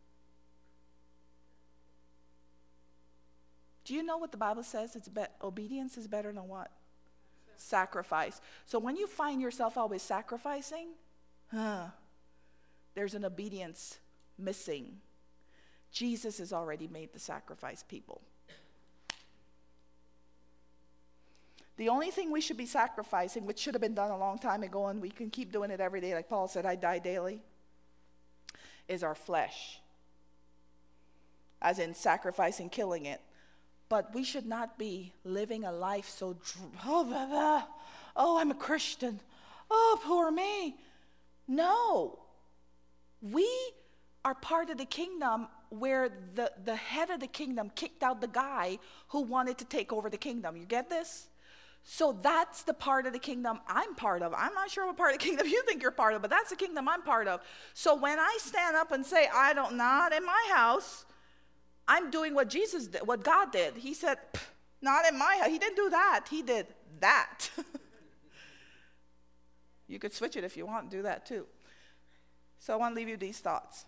Do you know what the Bible says? It's be- obedience is better than what? Sacrifice. So when you find yourself always sacrificing, huh, there's an obedience missing. Jesus has already made the sacrifice, people. The only thing we should be sacrificing, which should have been done a long time ago, and we can keep doing it every day, like Paul said, I die daily, is our flesh. As in sacrificing, killing it. But we should not be living a life so, oh, blah, blah. Oh, I'm a Christian. Oh, poor me. No. We are part of the kingdom where the, the head of the kingdom kicked out the guy who wanted to take over the kingdom. You get this? So that's the part of the kingdom I'm part of. I'm not sure what part of the kingdom you think you're part of, but that's the kingdom I'm part of. So when I stand up and say, I don't, not in my house, I'm doing what Jesus did, what God did. He said, not in my house. He didn't do that. He did that. You could switch it if you want, do that too. So I want to leave you these thoughts.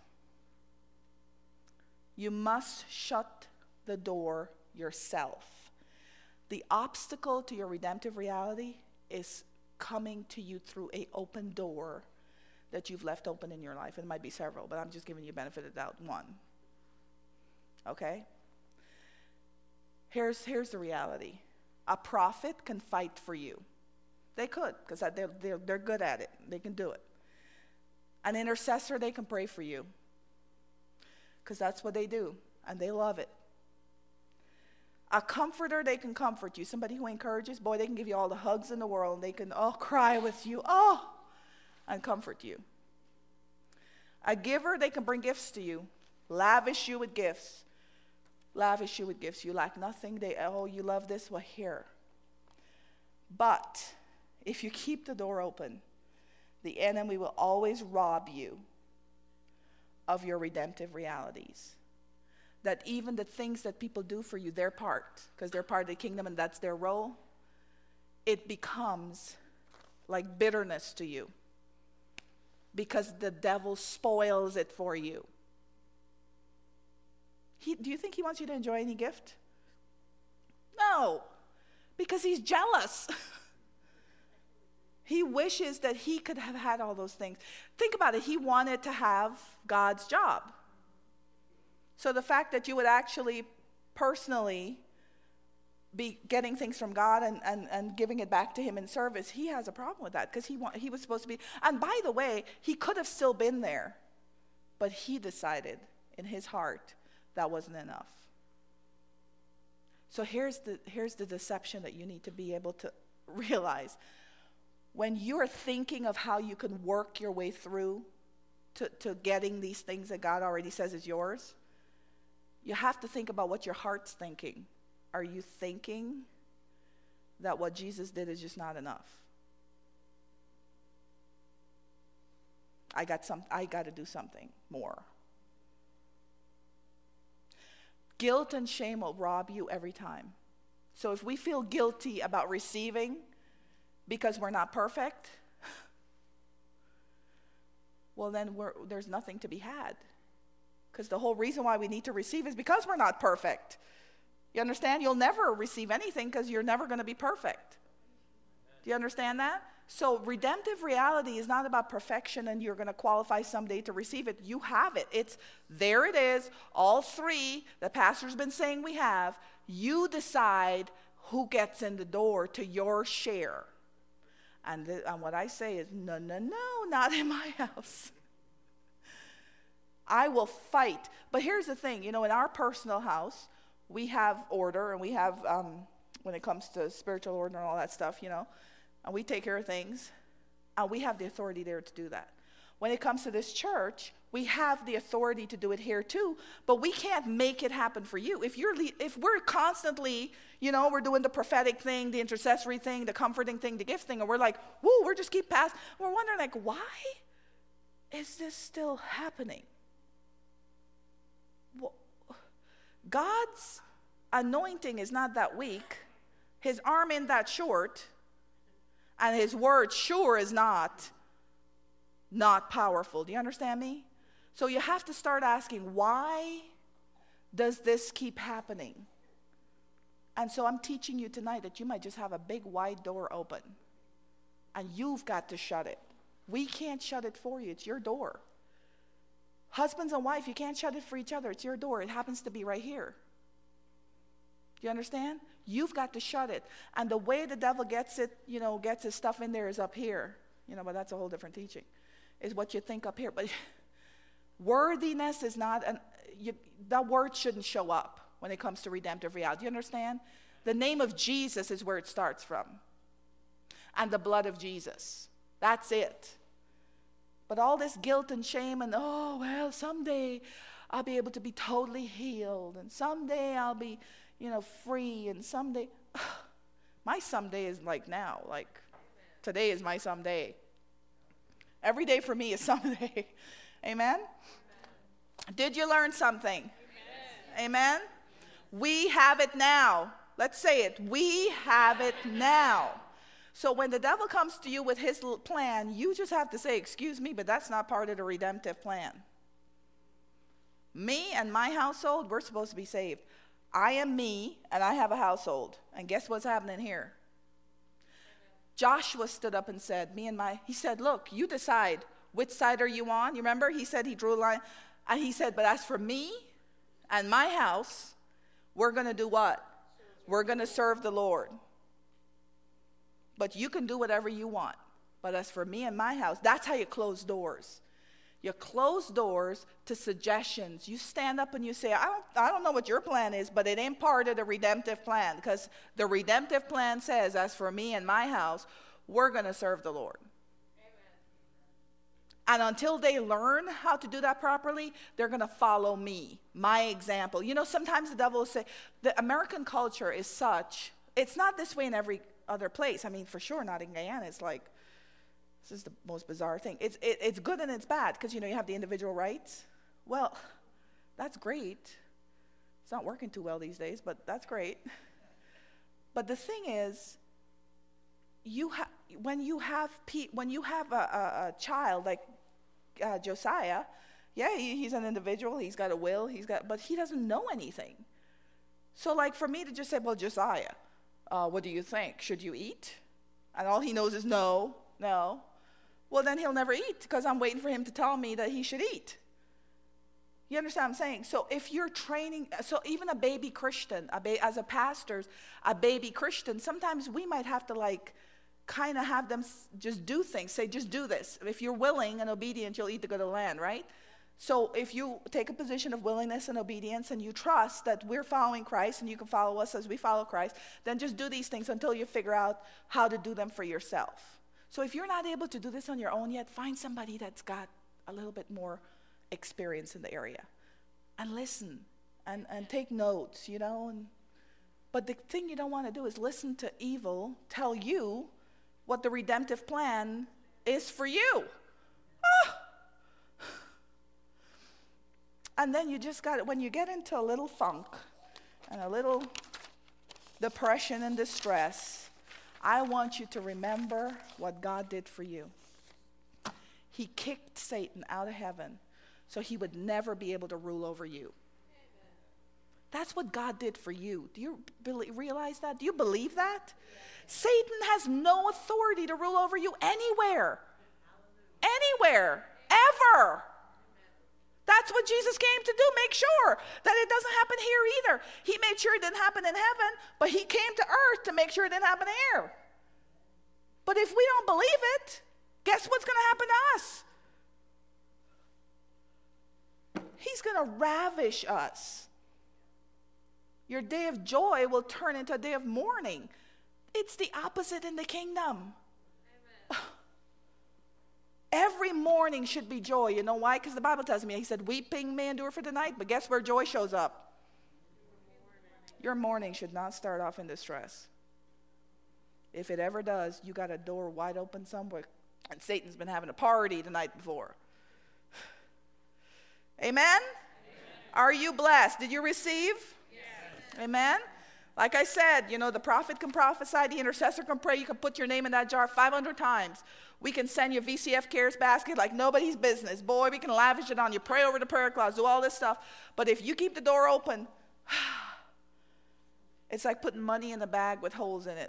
You must shut the door yourself. The obstacle to your redemptive reality is coming to you through an open door that you've left open in your life. It might be several, but I'm just giving you benefit of the doubt. One. Okay? Here's, here's the reality. A prophet can fight for you. They could, because they're, they're, they're good at it. They can do it. An intercessor, they can pray for you, because that's what they do, and they love it. A comforter, they can comfort you. Somebody who encourages, boy, they can give you all the hugs in the world. They can, oh, cry with you, oh, and comfort you. A giver, they can bring gifts to you, lavish you with gifts. Lavish you with gifts. You lack nothing. They, oh, you love this? Well, here. But if you keep the door open, the enemy will always rob you of your redemptive realities. That even the things that people do for you, their part, because they're part of the kingdom and that's their role, it becomes like bitterness to you because the devil spoils it for you. He, do you think he wants you to enjoy any gift? No, because he's jealous. He wishes that he could have had all those things. Think about it. He wanted to have God's job. So the fact that you would actually personally be getting things from God and, and, and giving it back to him in service, he has a problem with that because he want, he was supposed to be. And by the way, he could have still been there, but he decided in his heart that wasn't enough. So here's the, here's the deception that you need to be able to realize. When you're thinking of how you can work your way through to, to getting these things that God already says is yours, you have to think about what your heart's thinking. Are you thinking that what Jesus did is just not enough? I got some, I got to do something more. Guilt and shame will rob you every time. So if we feel guilty about receiving because we're not perfect, well then we're, there's nothing to be had. Because the whole reason why we need to receive is because we're not perfect. You understand? You'll never receive anything because you're never going to be perfect. Do you understand that? So redemptive reality is not about perfection and you're going to qualify someday to receive it. You have it. It's there it is. All three the pastor's been saying we have. You decide who gets in the door to your share. And, the, and what I say is, no, no, no, not in my house. I will fight. But here's the thing. You know, in our personal house, we have order and we have, um, when it comes to spiritual order and all that stuff, you know, and we take care of things. And we have the authority there to do that. When it comes to this church, we have the authority to do it here too, but we can't make it happen for you. If you're, if we're constantly, you know, we're doing the prophetic thing, the intercessory thing, the comforting thing, the gift thing, and we're like, woo, we're just keep passing. We're wondering like, why is this still happening? Well, God's anointing is not that weak. His arm ain't that short, and his word sure is not not powerful. Do you understand me? So you have to start asking, why does this keep happening? And so I'm teaching you tonight that you might just have a big wide door open, and you've got to shut it. We can't shut it for you. It's your door. Husbands and wife, you can't shut it for each other. It's your door. It happens to be right here. Do you understand? You've got to shut it. And the way the devil gets it, you know, gets his stuff in there is up here. You know, but that's a whole different teaching. Is what you think up here. But worthiness is not, an, you, that word shouldn't show up when it comes to redemptive reality. Do you understand? The name of Jesus is where it starts from. And the blood of Jesus. That's it. But all this guilt and shame and, oh, well, someday I'll be able to be totally healed. And someday I'll be, you know, free. And someday, my someday is like now. Like today is my someday. Every day for me is someday. Amen? Amen? Did you learn something? Amen. Amen? We have it now. Let's say it. We have it now. So when the devil comes to you with his plan, you just have to say, excuse me, but that's not part of the redemptive plan. Me and my household, we're supposed to be saved. I am me, and I have a household. And guess what's happening here? Joshua stood up and said, me and my, he said, look, you decide which side are you on. You remember? He said he drew a line. And he said, but as for me and my house, we're going to do what? We're going to serve the Lord. But you can do whatever you want. But as for me and my house, that's how you close doors. You close doors to suggestions. You stand up and you say, I don't, I don't know what your plan is, but it ain't part of the redemptive plan. Because the redemptive plan says, as for me and my house, we're going to serve the Lord. Amen. And until they learn how to do that properly, they're going to follow me, my example. You know, sometimes the devil will say, the American culture is such, it's not this way in every other place. I mean, for sure, not in Guyana. It's like, this is the most bizarre thing. It's it, it's good and it's bad because, you know, you have the individual rights. Well, that's great. It's not working too well these days, but that's great. But the thing is, you ha- when you have pe- when you have a, a, a child like uh, Josiah, yeah, he, he's an individual. He's got a will. He's got, but he doesn't know anything. So, like, for me to just say, well, Josiah, Uh, what do you think? Should you eat? And all he knows is no, no. Well, then he'll never eat because I'm waiting for him to tell me that he should eat. You understand what I'm saying? So if you're training, so even a baby Christian, a ba- as a pastor, a baby Christian, sometimes we might have to like kind of have them s- just do things. Say, just do this. If you're willing and obedient, you'll eat the good of the land, right? So if you take a position of willingness and obedience and you trust that we're following Christ and you can follow us as we follow Christ, then just do these things until you figure out how to do them for yourself. So if you're not able to do this on your own yet, find somebody that's got a little bit more experience in the area and listen and, and take notes, you know. And, but the thing you don't want to do is listen to evil tell you what the redemptive plan is for you. Ah! And then you just got it. When you get into a little funk and a little depression and distress, I want you to remember what God did for you. He kicked Satan out of heaven so he would never be able to rule over you. That's what God did for you. Do you believe, realize that? Do you believe that? Satan has no authority to rule over you anywhere. Anywhere. Ever. That's what Jesus came to do, make sure that it doesn't happen here either. He made sure it didn't happen in heaven, but he came to earth to make sure it didn't happen here. But if we don't believe it, guess what's going to happen to us? He's going to ravish us. Your day of joy will turn into a day of mourning. It's the opposite in the kingdom. Amen. Every morning should be joy. You know why? Because the Bible tells me, he said, weeping may endure for the night, but guess where joy shows up? Your morning should not start off in distress. If it ever does, you got a door wide open somewhere, and Satan's been having a party the night before. Amen? Amen. Are you blessed? Did you receive? Yes. Amen? Like I said, you know, the prophet can prophesy, the intercessor can pray, you can put your name in that jar five hundred times. We can send you a V C F cares basket like nobody's business. Boy, we can lavish it on you, pray over the prayer closet, do all this stuff. But if you keep the door open, it's like putting money in a bag with holes in it.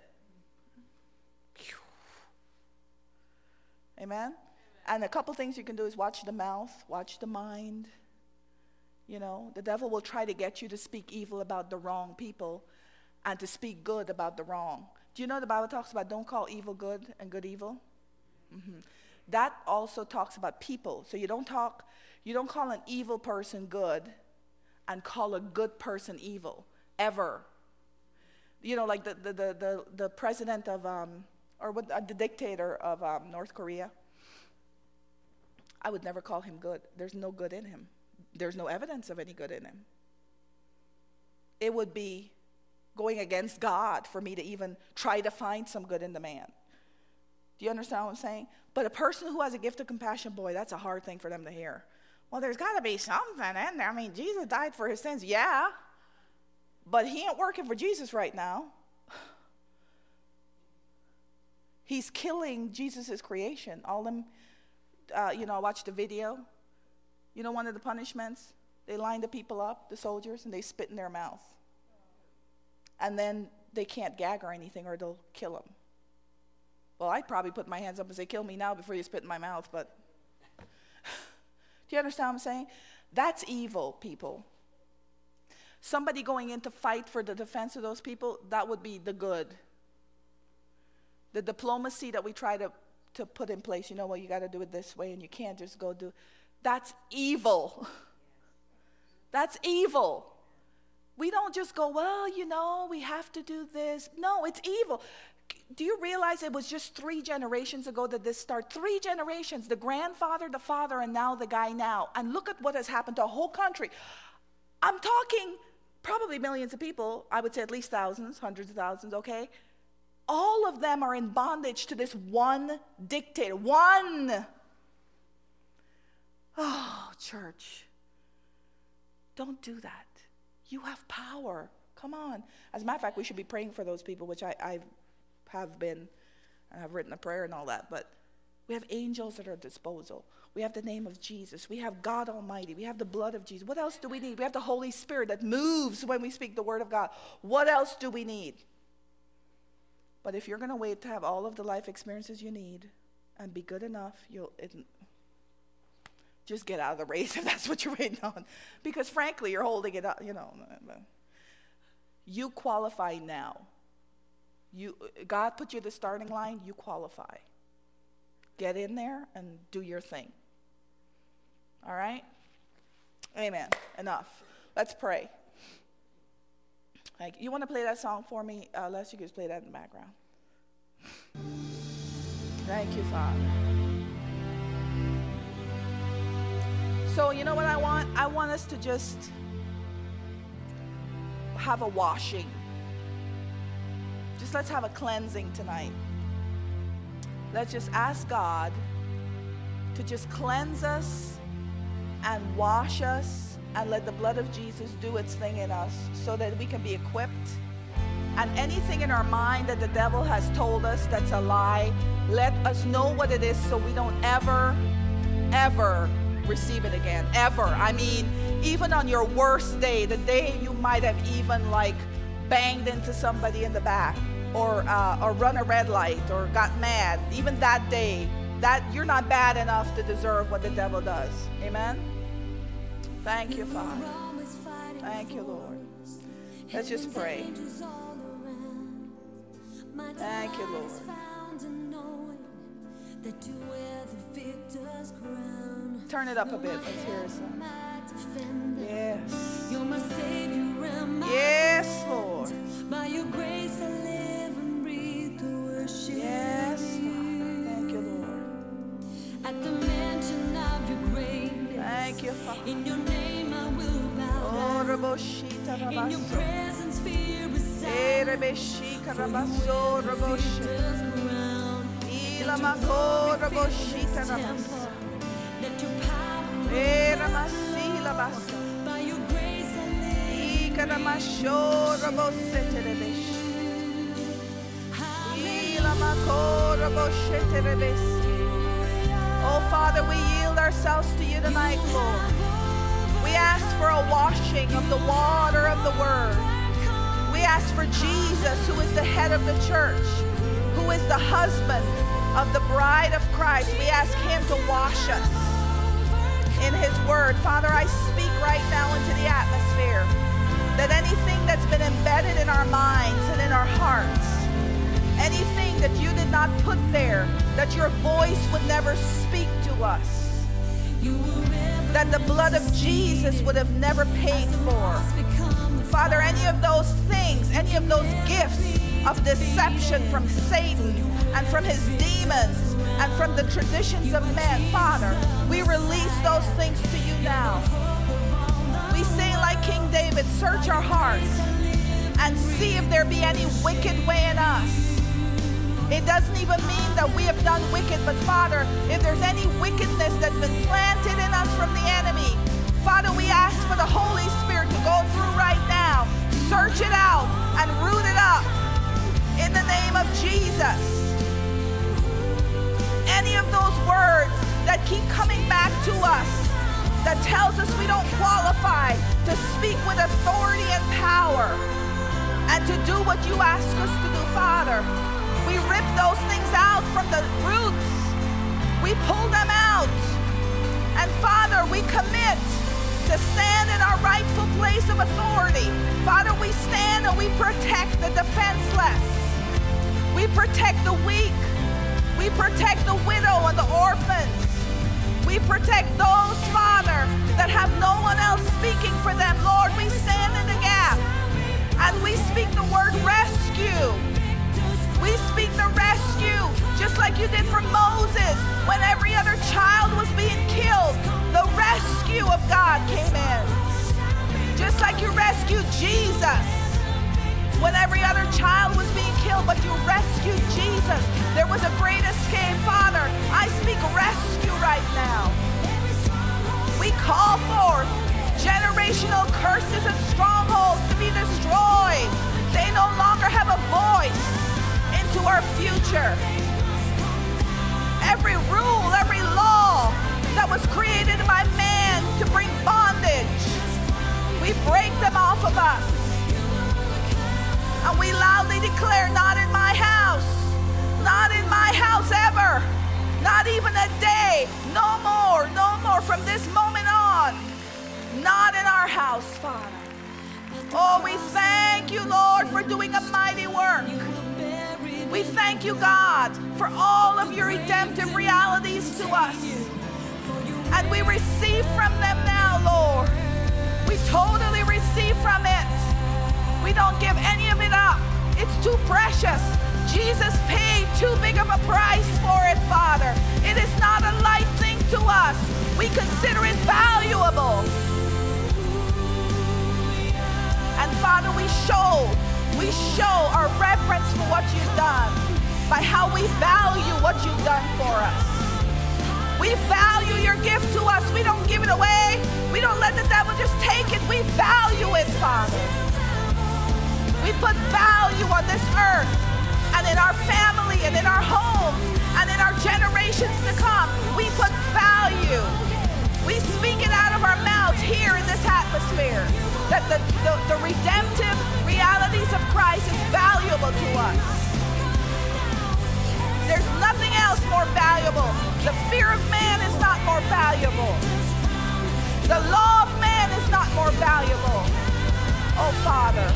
Amen? And a couple things you can do is watch the mouth, watch the mind. You know, the devil will try to get you to speak evil about the wrong people and to speak good about the wrong. Do you know the Bible talks about don't call evil good and good evil? Mm-hmm. That also talks about people. So you don't talk, you don't call an evil person good and call a good person evil, ever. You know, like the the the the, the president of um or what uh, the dictator of um, North Korea. I would never call him good. There's no good in him. There's no evidence of any good in him. It would be going against God for me to even try to find some good in the man. Do you understand what I'm saying? But a person who has a gift of compassion, boy, that's a hard thing for them to hear. Well, there's got to be something in there. I mean, Jesus died for his sins. Yeah. But he ain't working for Jesus right now. He's killing Jesus' creation. All them, uh, you know, I watched the video. You know, one of the punishments, they line the people up, the soldiers, and they spit in their mouth. And then they can't gag or anything or they'll kill them. Well, I'd probably put my hands up and say, kill me now before you spit in my mouth, but do you understand what I'm saying? That's evil, people. Somebody going in to fight for the defense of those people, that would be the good. The diplomacy that we try to, to put in place, you know, well, you got to do it this way and you can't just go do, that's evil. That's evil. We don't just go, well, you know, we have to do this. No, it's evil. Do you realize it was just three generations ago that this started? Three generations, the grandfather, the father, and now the guy now. And look at what has happened to a whole country. I'm talking probably millions of people. I would say at least thousands, hundreds of thousands, okay? All of them are in bondage to this one dictator. One. Oh, church. Don't do that. You have power. Come on. As a matter of fact, we should be praying for those people, which I, I have been, and I've written a prayer and all that. But we have angels at our disposal. We have the name of Jesus. We have God Almighty. We have the blood of Jesus. What else do we need? We have the Holy Spirit that moves when we speak the word of God. What else do we need? But if you're going to wait to have all of the life experiences you need and be good enough, you'll it, just get out of the race if that's what you're waiting on. Because frankly, you're holding it up, you know. You qualify now. You, God put you at the starting line, you qualify. Get in there and do your thing. All right? Amen. Enough. Let's pray. Like, you want to play that song for me? Uh, Les, you can just play that in the background. Thank you, Father. So, you know what I want? I want us to just have a washing. Just let's have a cleansing tonight. Let's just ask God to just cleanse us and wash us and let the blood of Jesus do its thing in us so that we can be equipped. And anything in our mind that the devil has told us that's a lie, let us know what it is so we don't ever, ever receive it again. Ever. I mean, even on your worst day, the day you might have even like banged into somebody in the back or uh, or run a red light or got mad, even that day, that you're not bad enough to deserve what the devil does. Amen? Thank you, Father. Thank you, Lord. Let's just pray. Thank you, Lord. Turn it up a bit. Let's hear some. Yes. Yes, Lord. By your grace I live and breathe to worship. Yes, Father. Thank you, Lord. At the mention of your greatness. Thank you, Father. In your name I will bow down. In your presence fear beside. For you are the victor's crown. Let your power by your grace I live Oh, Father, we yield ourselves to you tonight, Lord. We ask for a washing of the water of the Word. We ask for Jesus, who is the head of the church, who is the husband of the bride of Christ. We ask him to wash us in his Word. Father, I speak right now into the atmosphere that anything that's been embedded in our minds and in our hearts, anything that you did not put there, that your voice would never speak to us, that the blood of Jesus would have never paid for. Father, any of those things, any of those gifts of deception from Satan and from his demons and from the traditions of men, Father, we release those things to you now. We say like King David, search our hearts and see if there be any wicked way in us. It doesn't even mean that we have done wicked, but Father, if there's any wickedness that's been planted in us from the enemy, Father, we ask for the Holy Spirit to go through right now, search it out, and root it up in the name of Jesus. Any of those words that keep coming back to us, that tells us we don't qualify to speak with authority and power and to do what you ask us to do, Father, we rip those things out from the roots. We pull them out. And Father, we commit to stand in our rightful place of authority. Father, we stand and we protect the defenseless. We protect the weak. We protect the widow and the orphans. We protect those, Father, that have no one else speaking for them. Lord, we stand in the gap and we speak the word rescue. We speak the rescue, just like you did for Moses when every other child was being killed. The rescue of God came in. Just like you rescued Jesus when every other child was being killed, but you rescued Jesus. There was a great escape. Father, I speak rescue right now. We call forth generational curses and strongholds to be destroyed. They no longer have a voice into our future. Every rule, every law that was created by man to bring bondage, we break them off of us. And we loudly declare, not in my house, not in my house ever, not even a day, no more, no more from this moment on, not in our house, Father. Oh, we thank you, Lord, for doing a mighty work. We thank you, God, for all of your redemptive realities to us. And we receive from them now, Lord. We totally receive from it. We don't give any of it up. It's too precious. Jesus paid too big of a price for it, Father. It is not a light thing to us. We consider it valuable. And Father, we show We show our reverence for what you've done by how we value what you've done for us. We value your gift to us. We don't give it away. We don't let the devil just take it. We value it, Father. We put value on this earth and in our family and in our homes and in our generations to come. We put value. We speak it out of our mouths here in this atmosphere, that the, the, the redemptive realities of Christ is valuable to us. There's nothing else more valuable. The fear of man is not more valuable. The law of man is not more valuable. Oh, Father,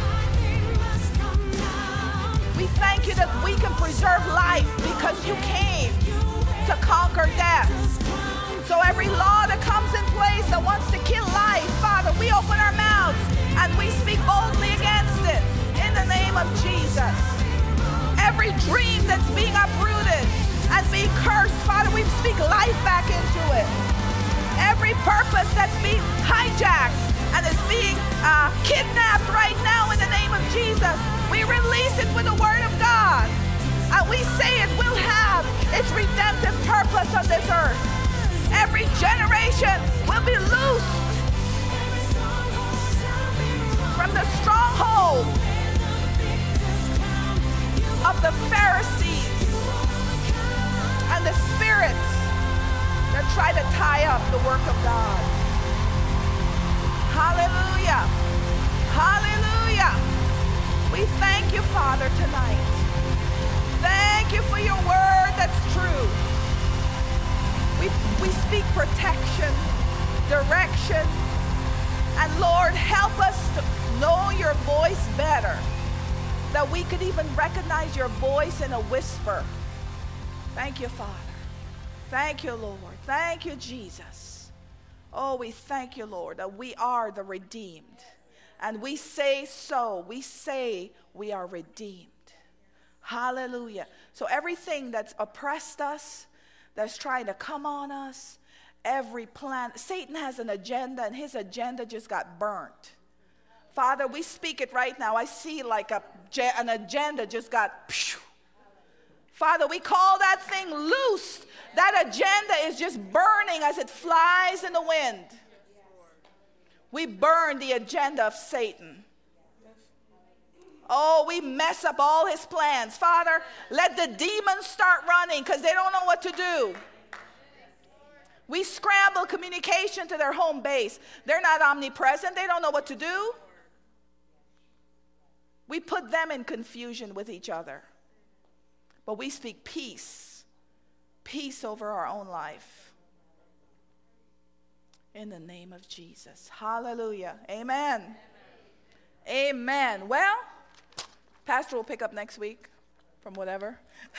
we thank you that we can preserve life because you came to conquer death. So every law that comes in place that wants to kill life, Father, we open our mouths and we speak boldly against it in the name of Jesus. Every dream that's being uprooted and being cursed, Father, we speak life back into it. Every purpose that's being hijacked and is being uh, kidnapped right now in the name of Jesus, we release it with the word of God. And we say it will have its redemptive purpose on this earth. Every generation will be loosed from from the stronghold of the Pharisees and the spirits that try to tie up the work of God. Hallelujah. Hallelujah. We thank you, Father, tonight. Thank you for your word that's true. We, we speak protection, direction, and Lord, help us to know your voice better, that we could even recognize your voice in a whisper. Thank you, Father. Thank you, Lord. Thank you, Jesus. Oh, we thank you, Lord, that we are the redeemed. And we say so. We say we are redeemed. Hallelujah. So everything that's oppressed us, that's trying to come on us, every plan, Satan has an agenda, and his agenda just got burnt. Father, we speak it right now. I see like a, an agenda just got, phew. Father, we call that thing loose. That agenda is just burning as it flies in the wind. We burn the agenda of Satan. Oh, we mess up all his plans. Father, let the demons start running because they don't know what to do. We scramble communication to their home base. They're not omnipresent. They don't know what to do. We put them in confusion with each other. But we speak peace. Peace over our own life. In the name of Jesus. Hallelujah. Amen. Amen. Amen. Well, Pastor will pick up next week from whatever.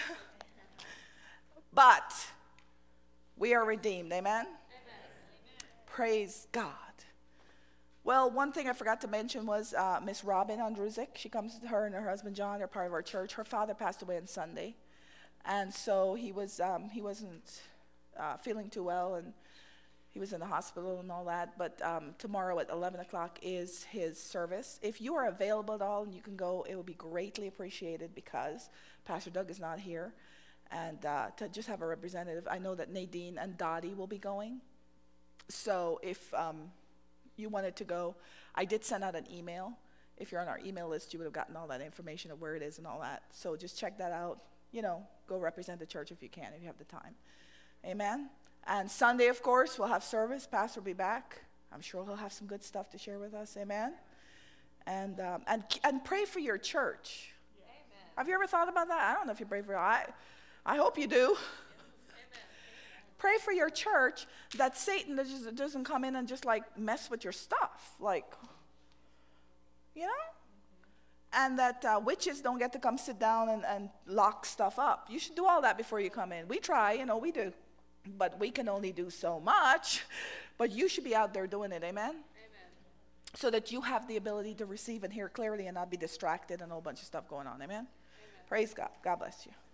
But we are redeemed. Amen? Amen. Praise God. Well, one thing I forgot to mention was uh, Miss Robin Andruzik. She comes, her and her husband John, they're part of our church. Her father passed away on Sunday. And so he, was, um, he wasn't uh, feeling too well, and he was in the hospital and all that. But um, tomorrow at eleven o'clock is his service. If you are available at all and you can go, it would be greatly appreciated, because Pastor Doug is not here. And uh, to just have a representative. I know that Nadine and Dottie will be going. So if um, you wanted to go, I did send out an email. If you're on our email list, you would have gotten all that information of where it is and all that. So just check that out. You know, go represent the church if you can, if you have the time. Amen. And Sunday, of course, we'll have service. Pastor will be back. I'm sure he'll have some good stuff to share with us. Amen. And um, and and pray for your church. Amen. Have you ever thought about that? I don't know if you pray for I. I hope you do. Amen. Pray for your church that Satan just doesn't come in and just like mess with your stuff, like, you know, and that uh, witches don't get to come sit down and, and lock stuff up. You should do all that before you come in. We try, you know, we do. But we can only do so much. But you should be out there doing it, amen? Amen. So that you have the ability to receive and hear clearly and not be distracted and a whole bunch of stuff going on, amen? Amen. Praise God. God bless you.